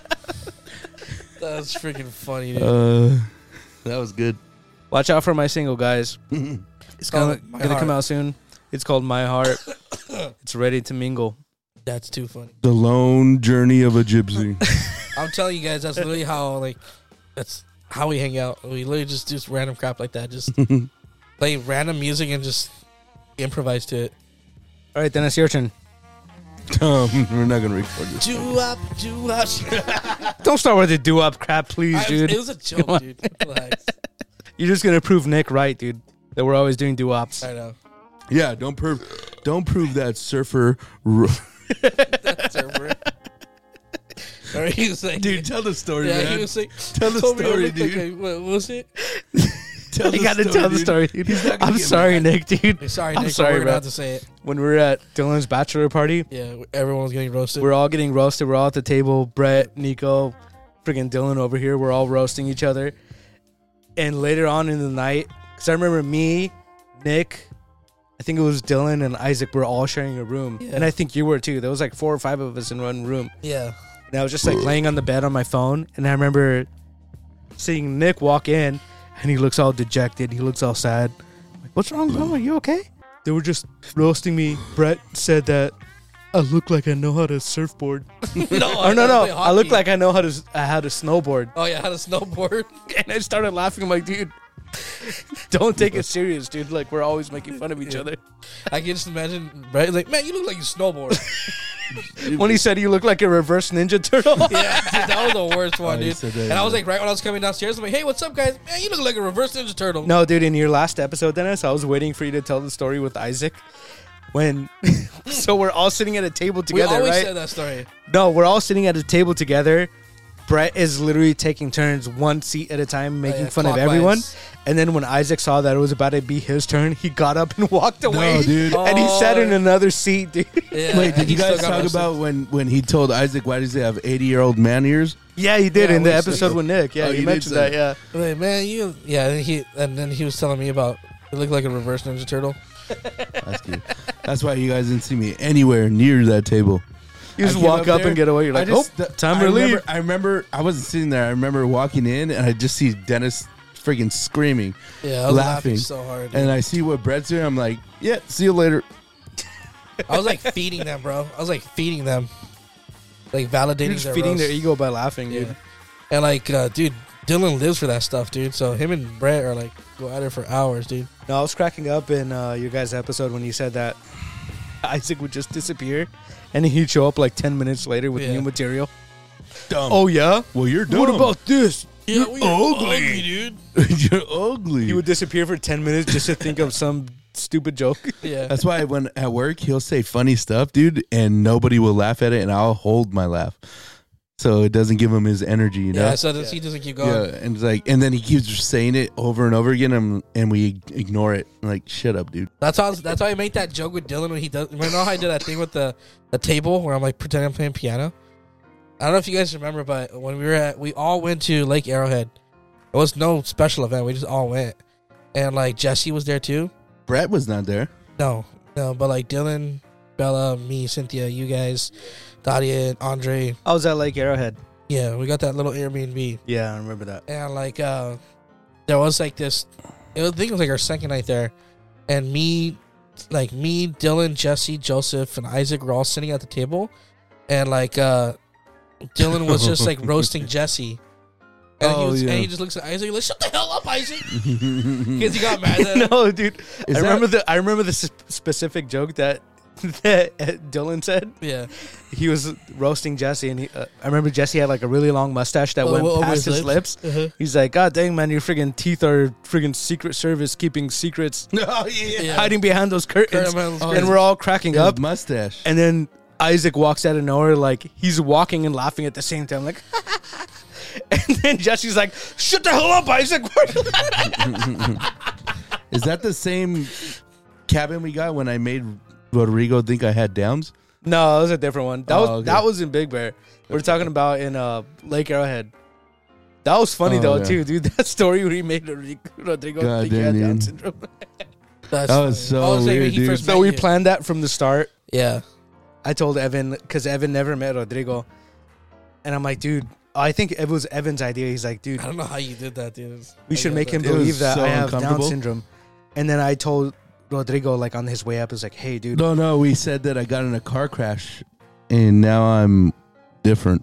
That was freaking funny, dude. Uh, that was good. Watch out for my single, guys. It's gonna, called My gonna come Heart. out soon. It's called My Heart. It's ready to mingle. That's too funny. The lone journey of a gypsy. I'm telling you guys, that's literally how like that's how we hang out. We literally just do random crap like that. Just play random music and just improvise to it. All right, then it's your turn. um, we're not gonna record this. Do up, do up. Don't start with the do-up crap, please, I was- dude. It was a Come on. joke, dude. Relax. You're just gonna prove Nick right, dude. That we're always doing do-ops. I know. Yeah, don't prove, don't prove that surfer. R- That's over. Or he was like, Dude, tell the story, yeah, man. he was like, Tell the told me I story, looked like dude. a- what was it? Tell You the gotta story, tell the dude. story, dude. He's not gonna I'm get sorry, mad. Nick, dude. Sorry, I'm Nick, sorry, but we're bro. gonna have to say it. When we were at Dylan's bachelor party, Yeah, everyone was getting roasted. we're all getting roasted. We're all at the table. Brett, Nico, freaking Dylan over here. We're all roasting each other. And later on in the night, because I remember me, Nick, I think it was Dylan and Isaac were all sharing a room. Yeah. And I think you were too. There was like four or five of us in one room. yeah. And I was just like laying on the bed on my phone. And I remember seeing Nick walk in and he looks all dejected. He looks all sad. I'm like, what's wrong, bro? Are you okay? They were just roasting me. Brett said that I look like I know how to surfboard. no, Oh no, no! play I look hockey. like I know how to uh, how to snowboard, Oh yeah, how to snowboard. and I started laughing. I'm like, dude, don't take it serious, dude. Like we're always making fun of each other. I can just imagine Brett like, man, you look like you snowboard. When he said you look like a reverse Ninja Turtle, Yeah, dude, that was the worst one, Oh, he dude. said that, And I was yeah. like, right when I was coming downstairs, I'm like, hey, what's up, guys? Man, you look like a reverse Ninja Turtle. no, dude. In your last episode, Dennis, I was waiting for you to tell the story with Isaac. When, so we're all sitting at a table we together, always right? said that story. No, we're all sitting at a table together. Brett is literally taking turns, one seat at a time, making Oh, yeah, fun of clockwise. everyone. And then when Isaac saw that it was about to be his turn, he got up and walked away. dude. And he sat in Oh. another seat, dude. Yeah, Wait, did he you guys still got talk roasted. about when, when he told Isaac, why does he have eighty year old man ears? Yeah, he did Yeah, in the we said episode that. with Nick. Yeah, Oh, he you did mentioned say that. Yeah. Like, man, you yeah, and he and then he was telling me about it looked like a reverse Ninja Turtle. That's good. That's why you guys didn't see me anywhere near that table. You just I came walk up up there, and get away. You're I like, just- oh, the- time I to remember, leave. I remember I wasn't sitting there. I remember walking in and I just see Dennis freaking screaming. Yeah, I was laughing, Laughing. so hard. And dude. I see what Brett's doing. I'm like, yeah, see you later. I was like feeding them, bro. I was like feeding them, like validating You're just their feeding roast. their ego by laughing, Yeah. dude. And like, uh, dude, Dylan lives for that stuff, dude. So him and Brett are like go at it for hours, dude. No, I was cracking up in uh, your guys' episode when you said that Isaac would just disappear and he'd show up like ten minutes later with Yeah. new material. Dumb. Oh, yeah? well, you're dumb. What about this? Yeah, You're we are ugly. dude. you're ugly. He would disappear for ten minutes just to think of some stupid joke. Yeah, That's why when at work he'll say funny stuff, dude, and nobody will laugh at it, and I'll hold my laugh. so it doesn't give him his energy. You know. Yeah, so does, he doesn't keep going. Yeah, and it's like, and then he keeps saying it over and over again, and, and we ignore it. Like, shut up, dude. That's how that's how I make that joke with Dylan when he does. Remember how I did that thing with the, the table where I'm like pretending I'm playing piano. I don't know if you guys remember, but when we were at, we all went to Lake Arrowhead. It was no special event. We just all went, and like Jesse was there too. Brett was not there. No, no, but like Dylan, Bella, me, Cynthia, you guys, Dadia, and Andre. I was at Lake Arrowhead. Yeah, we got that little Airbnb. Yeah, I remember that. And like uh there was like this it was, I think it was like our second night there, and me like me, Dylan, Jesse, Joseph, and Isaac were all sitting at the table, and like uh Dylan was just like roasting Jesse. And, Oh, he was, yeah. and he just looks at Isaac like, shut the hell up, Isaac. Because he got mad at him. No, dude. Is I that- remember the I remember the s- specific joke that that Dylan said. Yeah. He was roasting Jesse, and he, uh, I remember Jesse had like a really long mustache that Oh, went over past his his lips. Uh-huh. He's like, God dang, man, your friggin' teeth are friggin' Secret Service keeping secrets, Oh yeah, Yeah. hiding behind those curtains. Curtain Oh, and his- we're all cracking His up. mustache. And then Isaac walks out of nowhere, like he's walking and laughing at the same time, like. And then Jesse's like, "Shut the hell up, Isaac!" Is that the same cabin we got when I made Rodrigo think I had downs? No, that was a different one. That Oh, was okay. that was in Big Bear. We're talking about in uh, Lake Arrowhead. That was funny Oh, though yeah. too, dude. That story where he made Rodrigo, Rodrigo God think he had damn, Down dude. syndrome. That's That was funny. so I was like, when weird, he dude. first So met we you. planned that from the start. Yeah. I told Evan because Evan never met Rodrigo, and I'm like, dude, I think it was Evan's idea. He's like, dude, I don't know how you did that, dude. we should make him It was believe that so I have Down uncomfortable. syndrome. And then I told Rodrigo, like on his way up, is like, hey, dude, No, no. We said that I got in a car crash, and now I'm different.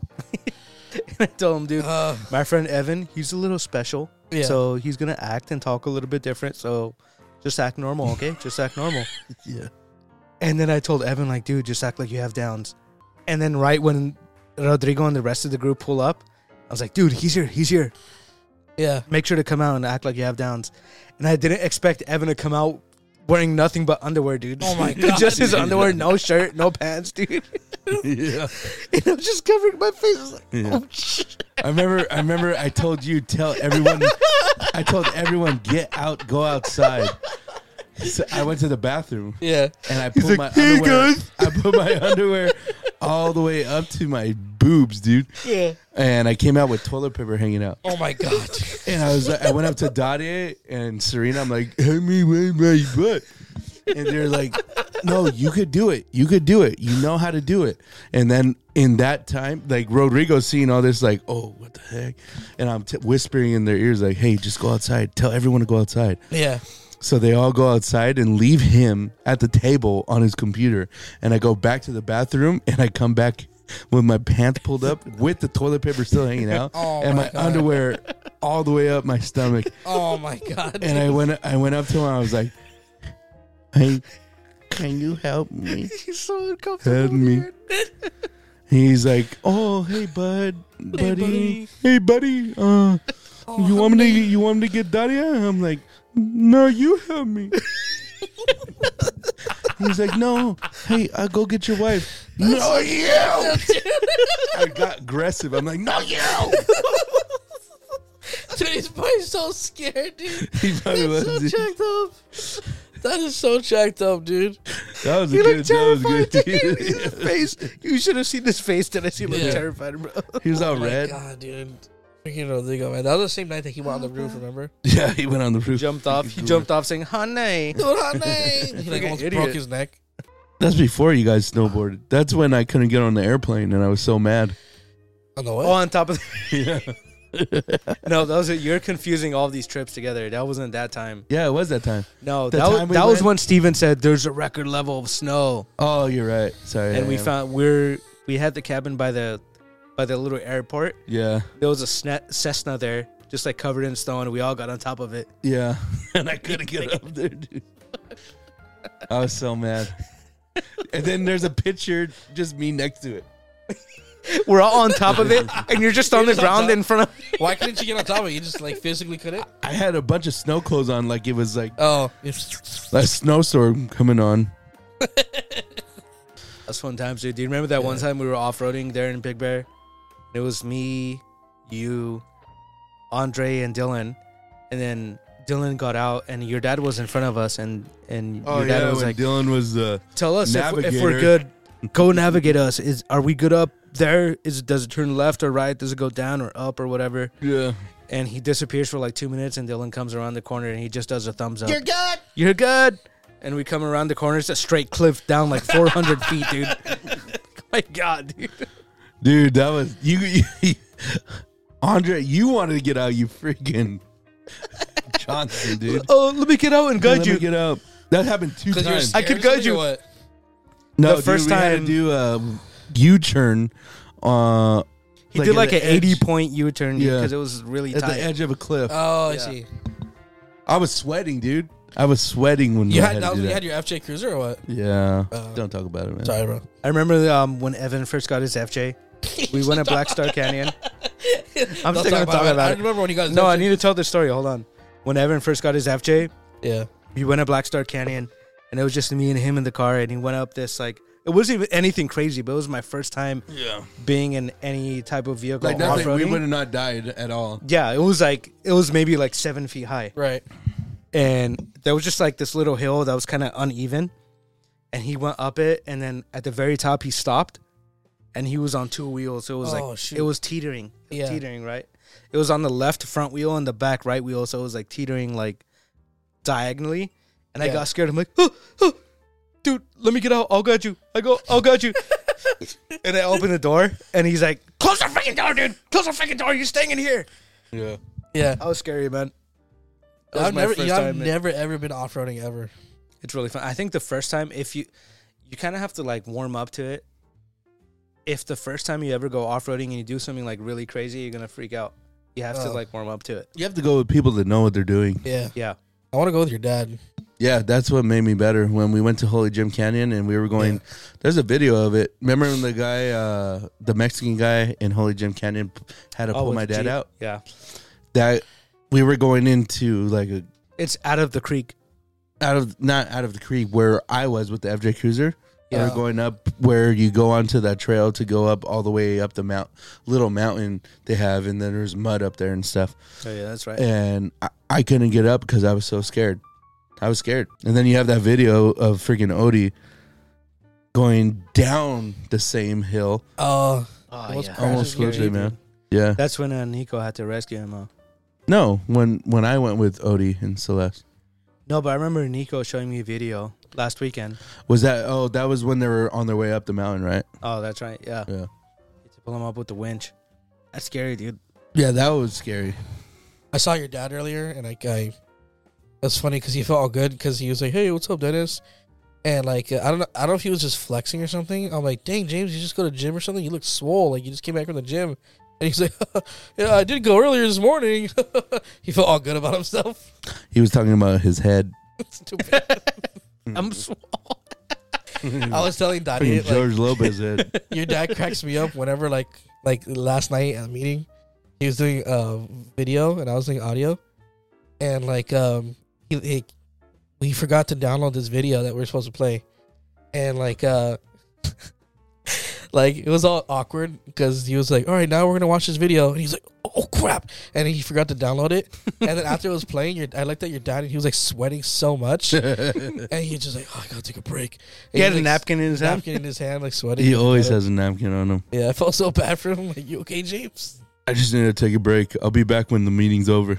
I told him, dude, Uh, my friend Evan, he's a little special, yeah. so he's gonna act and talk a little bit different. So just act normal, okay? Just act normal. Yeah. And then I told Evan, like, dude, just act like you have Downs. And then right when Rodrigo and the rest of the group pull up, I was like, dude, he's here, he's here. yeah. Make sure to come out and act like you have Downs. And I didn't expect Evan to come out wearing nothing but underwear, dude. Oh my God, Just his dude. underwear, no shirt, no pants, dude. Yeah. And I'm just covering my face. I was like, Yeah. oh shit. I remember. I remember. I told you, tell everyone. I told everyone, get out, go outside. So I went to the bathroom Yeah. and I pulled like, my "Hey, underwear. guys." I put my underwear all the way up to my boobs, dude. Yeah. And I came out with toilet paper hanging out. Oh my God. And I was, I went up to Dadia and Serena. I'm like, "Help me with my butt." And they're like, "No, you could do it. You could do it. You know how to do it." And then in that time, like Rodrigo's seeing all this, like, "Oh, what the heck?" And I'm t- whispering in their ears, like, "Hey, just go outside. Tell everyone to go outside." Yeah. So they all go outside and leave him at the table on his computer. And I go back to the bathroom and I come back with my pants pulled up with the toilet paper still hanging out Oh and my my God. underwear all the way up my stomach. Oh my God. And I went I went up to him and I was like, "Hey, can you help me? He's so uncomfortable. Help me." dude. He's like, "Oh, hey bud, buddy. buddy. Hey buddy, uh Oh, you want me to you want me to get Daria?" I'm like, "No, you help me." He's like, "No, hey, I'll go get your wife." "No, you." I got aggressive. I'm like, "No, you." Dude, he's probably so scared, dude. He probably was. So dude. checked up. That is so checked up, dude. That was a He good. looked That was terrified. good. dude. His face. You should have seen his face. Did I see him look Yeah. terrified, bro? He was all Oh my red. God, dude. Freaking Rodrigo, man. That was the same night that he went on the roof, remember? Yeah, he went on the roof. Jumped off. He jumped off saying, "Honey." Dude, honey. He like almost Idiot. broke his neck. That's before you guys snowboarded. That's when I couldn't get on the airplane and I was so mad. On the Oh, what? on top of Yeah. no, those are you're confusing all these trips together. That wasn't that time. Yeah, it was that time. No, The that was, time we that was went- when Steven said there's a record level of snow, Oh, you're right. Sorry. and I we am. found we're we had the cabin by the by the little airport. Yeah. There was a sne- Cessna there, just like covered in snow, and we all got on top of it. Yeah. And I couldn't get up there, dude. I was so mad. And then there's a picture, just me next to it. We're all on top of it, and you're just on You're the just on ground top. in front of. Why couldn't you get on top of it? You just like physically couldn't? I had a bunch of snow clothes on, like it was like Oh. a snowstorm coming on. That's fun times, dude. Do you remember that one Yeah. time we were off roading there in Big Bear? It was me, you, Andre, and Dylan. And then Dylan got out, and your dad was in front of us, and and Oh your dad yeah, was when like, Dylan was the "Tell us if, if navigator. we're good. Go navigate us. Is are we good up there? Is does it turn left or right? Does it go down or up or whatever?" yeah. And he disappears for like two minutes, and Dylan comes around the corner, and he just does a thumbs up. You're good. You're good. And we come around the corner. It's a straight cliff down like four hundred feet, dude. My God, dude. Dude, that was you, you. Andre, you wanted to get out, you freaking Johnson, dude. Oh, let me get out and guide Let you. me get out. That happened two 'Cause you're times. I could scared or guide something, you. or What? No, the dude, first we had to time- do a U-turn. Uh, He like did at like the an eighty edge- point U turn Yeah. because it was really at tight. the edge of a cliff. Oh, I Yeah. see. I was sweating, dude. I was sweating when You I had, had that to was do when you that. had your F J Cruiser or what? Yeah, Uh, don't talk about it, man. Sorry, bro. I remember um, when Evan first got his F J. We went to Black Star Canyon. I'm Don't still gonna talk about I it. remember when you guys. No, I need to tell this story. Hold on. When Evan first got his F J, Yeah. we went to Black Star Canyon, and it was just me and him in the car, and he went up this like it wasn't even anything crazy, but it was my first time Yeah, being in any type of vehicle like nothing. We off-roading. would have not died at all. Yeah, it was like it was maybe like seven feet high, Right. and there was just like this little hill that was kind of uneven, and he went up it, and then at the very top he stopped, and he was on two wheels, so it was Oh, like shoot. it was teetering, Yeah. teetering, right? It was on the left front wheel and the back right wheel, so it was like teetering like diagonally, and I Yeah. got scared. I'm like, oh, oh, dude, let me get out. I'll guide you. I go, I'll guide you. And I open the door, and he's like, close the freaking door, dude. Close the freaking door. You're staying in here. Yeah, Yeah. I was scary, man. That was I've my never, first yeah, I've time. never ever been off roading ever. It's really fun. I think the first time, if you, you kind of have to like warm up to it. If the first time you ever go off roading and you do something like really crazy, you're gonna freak out. You have to Oh. like warm up to it. you have to go with people that know what they're doing. Yeah. Yeah. I want to go with your dad. Yeah, that's what made me better when we went to Holy Jim Canyon and we were going. Yeah. There's a video of it. Remember when the guy, uh, the Mexican guy in Holy Jim Canyon, p- had to Oh, pull with my the dad Jeep? out? Yeah. That we were going into like a It's out of the creek. out of not out of the creek where I was with the F J Cruiser. Yeah. Yeah. We're going up where you go onto that trail to go up all the way up the mount, little mountain they have, and then there's mud up there and stuff. Oh yeah, that's right. And I, I couldn't get up because I was so scared. I was scared. And then you have that video of freaking Odie going down the same hill. Oh, Oh, Almost yeah. crashed Almost his flipped gear. it, man. Yeah. That's when uh, Nico had to rescue him. Huh? No, when when I went with Odie and Celeste. No, but I remember Nico showing me a video last weekend. Was that, oh, that was when they were on their way up the mountain, right? Oh, that's right. Yeah. Yeah. To pull him up with the winch. That's scary, dude. Yeah, that was scary. I saw your dad earlier, and like I, that's funny because he felt all good because he was like, "Hey, what's up, Dennis?" And like uh, I don't know, I don't know if he was just flexing or something. I'm like, "Dang, James, you just go to the gym or something? You look swole, like you just came back from the gym." And he's like, "Yeah, I did go earlier this morning." He felt all good about himself. He was talking about his head. Stupid. I'm swole. I was telling Daddy, Freaking like, George Lopez head. your dad cracks me up whenever like like last night at a meeting, he was doing uh video and I was doing audio, and like um he he, he forgot to download this video that we are supposed to play, and like uh like it was all awkward because he was like, all right, now we're gonna watch this video, and he's like, oh crap, and he forgot to download it, and then after it was playing, your I looked at your dad and he was like sweating so much, and he was just like, oh, I gotta take a break. And He had a was, like, napkin in his hand. napkin in his hand, like sweating. He always has a napkin on him. Yeah, I felt so bad for him. Like, you okay, James? I just need to take a break. I'll be back when the meeting's over.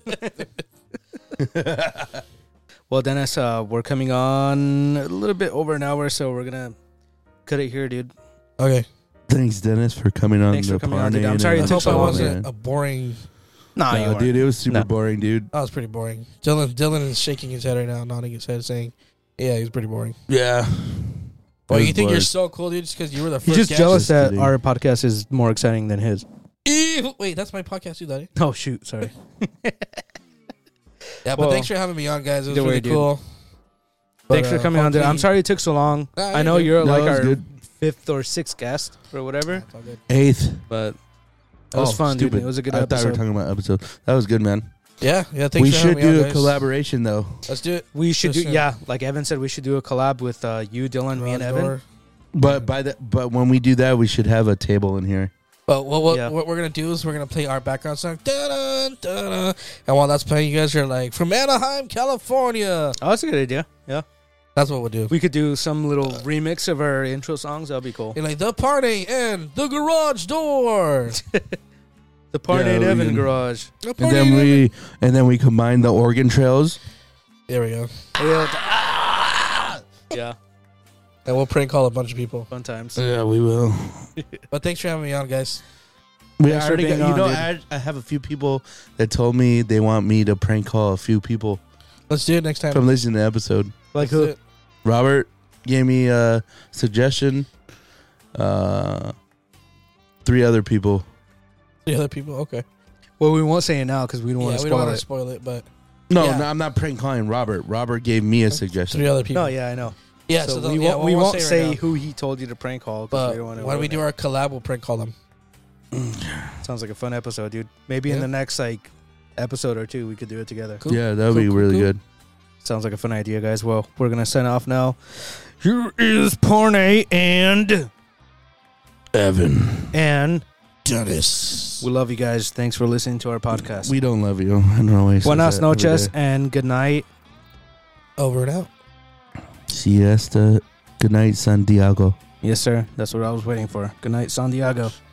Well, Dennis, uh, we're coming on a little bit over an hour, so we're gonna cut it here, dude. Okay. Thanks, Dennis, for coming on Thanks the for coming on, dude. Parnay I'm sorry I it and took hope so I long, wasn't man. a boring. Nah, you No, weren't. dude, it was super No. boring, dude. That was pretty boring. Dylan, Dylan is shaking his head right now, nodding his head, saying, "Yeah, he's pretty boring." Yeah. Well, It you was think you're boring. so cool, dude, just because you were the first. He's just guest? jealous Just that kidding. our podcast is more exciting than his. Ew. Wait, that's my podcast too, Daddy. Oh shoot, sorry. Yeah, but Well, thanks for having me on, guys. It was either way, really dude. cool. Thanks But, for uh, coming on, dude. I'm hopefully- sorry it took so long. Nah, I you're know good. you're No, like it was our good. fifth or sixth guest or whatever, It's all good. Eighth. but it was Oh, fun, stupid. dude. It was a good I thought we were episode. talking about episode. That was good, man. Yeah, yeah. Thanks we for should having me on, do a guys. collaboration, though. Let's do it. We should do, Listen. yeah. Like Evan said, we should do a collab with uh, you, Dylan, me, and Garage Evan. door. But by the but when we do that, we should have a table in here. But what what, Yeah. what we're gonna do is we're gonna play our background song, dun, dun, dun, and while that's playing, you guys are like from Anaheim, California. Oh, that's a good idea. Yeah. That's what we'll do. We could do some little remix of our intro songs. That'll be cool. You're like the party and the garage door. The Party Yeah, in we Evan can- Garage. The And party then in we Evan- and then we combine the Oregon Trails. There we go. Yeah. And we'll prank call a bunch of people. Fun times. Yeah, we will. But thanks for having me on, guys. We Thanks for already being got, you on, know, dude. I, I have a few people that told me they want me to prank call a few people Let's do it next time. from listening to the episode. Like Let's who? do it. Robert gave me a suggestion. Uh, three other people. The other people, okay. Well, we won't say it now because we don't Yeah, want to we don't spoil want it. to spoil it, but No, Yeah. no, I'm not prank calling Robert. Robert gave me a three suggestion. other people. No, yeah, I know. Yeah, so, so, the, we yeah, won't, we won't it right say now. who he told you to prank call. 'cause But we don't wanna when we ruin do it. our collab, we'll prank call them. Sounds like a fun episode, dude. Maybe in Yeah. the next like episode or two, we could do it together. Cool. Yeah, that would Cool, be cool, really cool. good. Sounds like a fun idea, guys. Well, we're gonna sign off now. Here is Parnay and Evan. and Dennis. we love you guys. Thanks for listening to our podcast. We don't love you. I know always Buenas says that every noches day. and good night. Over and out. Siesta. Good night, San Diego. Yes, sir. That's what I was waiting for. Good night, San Diego.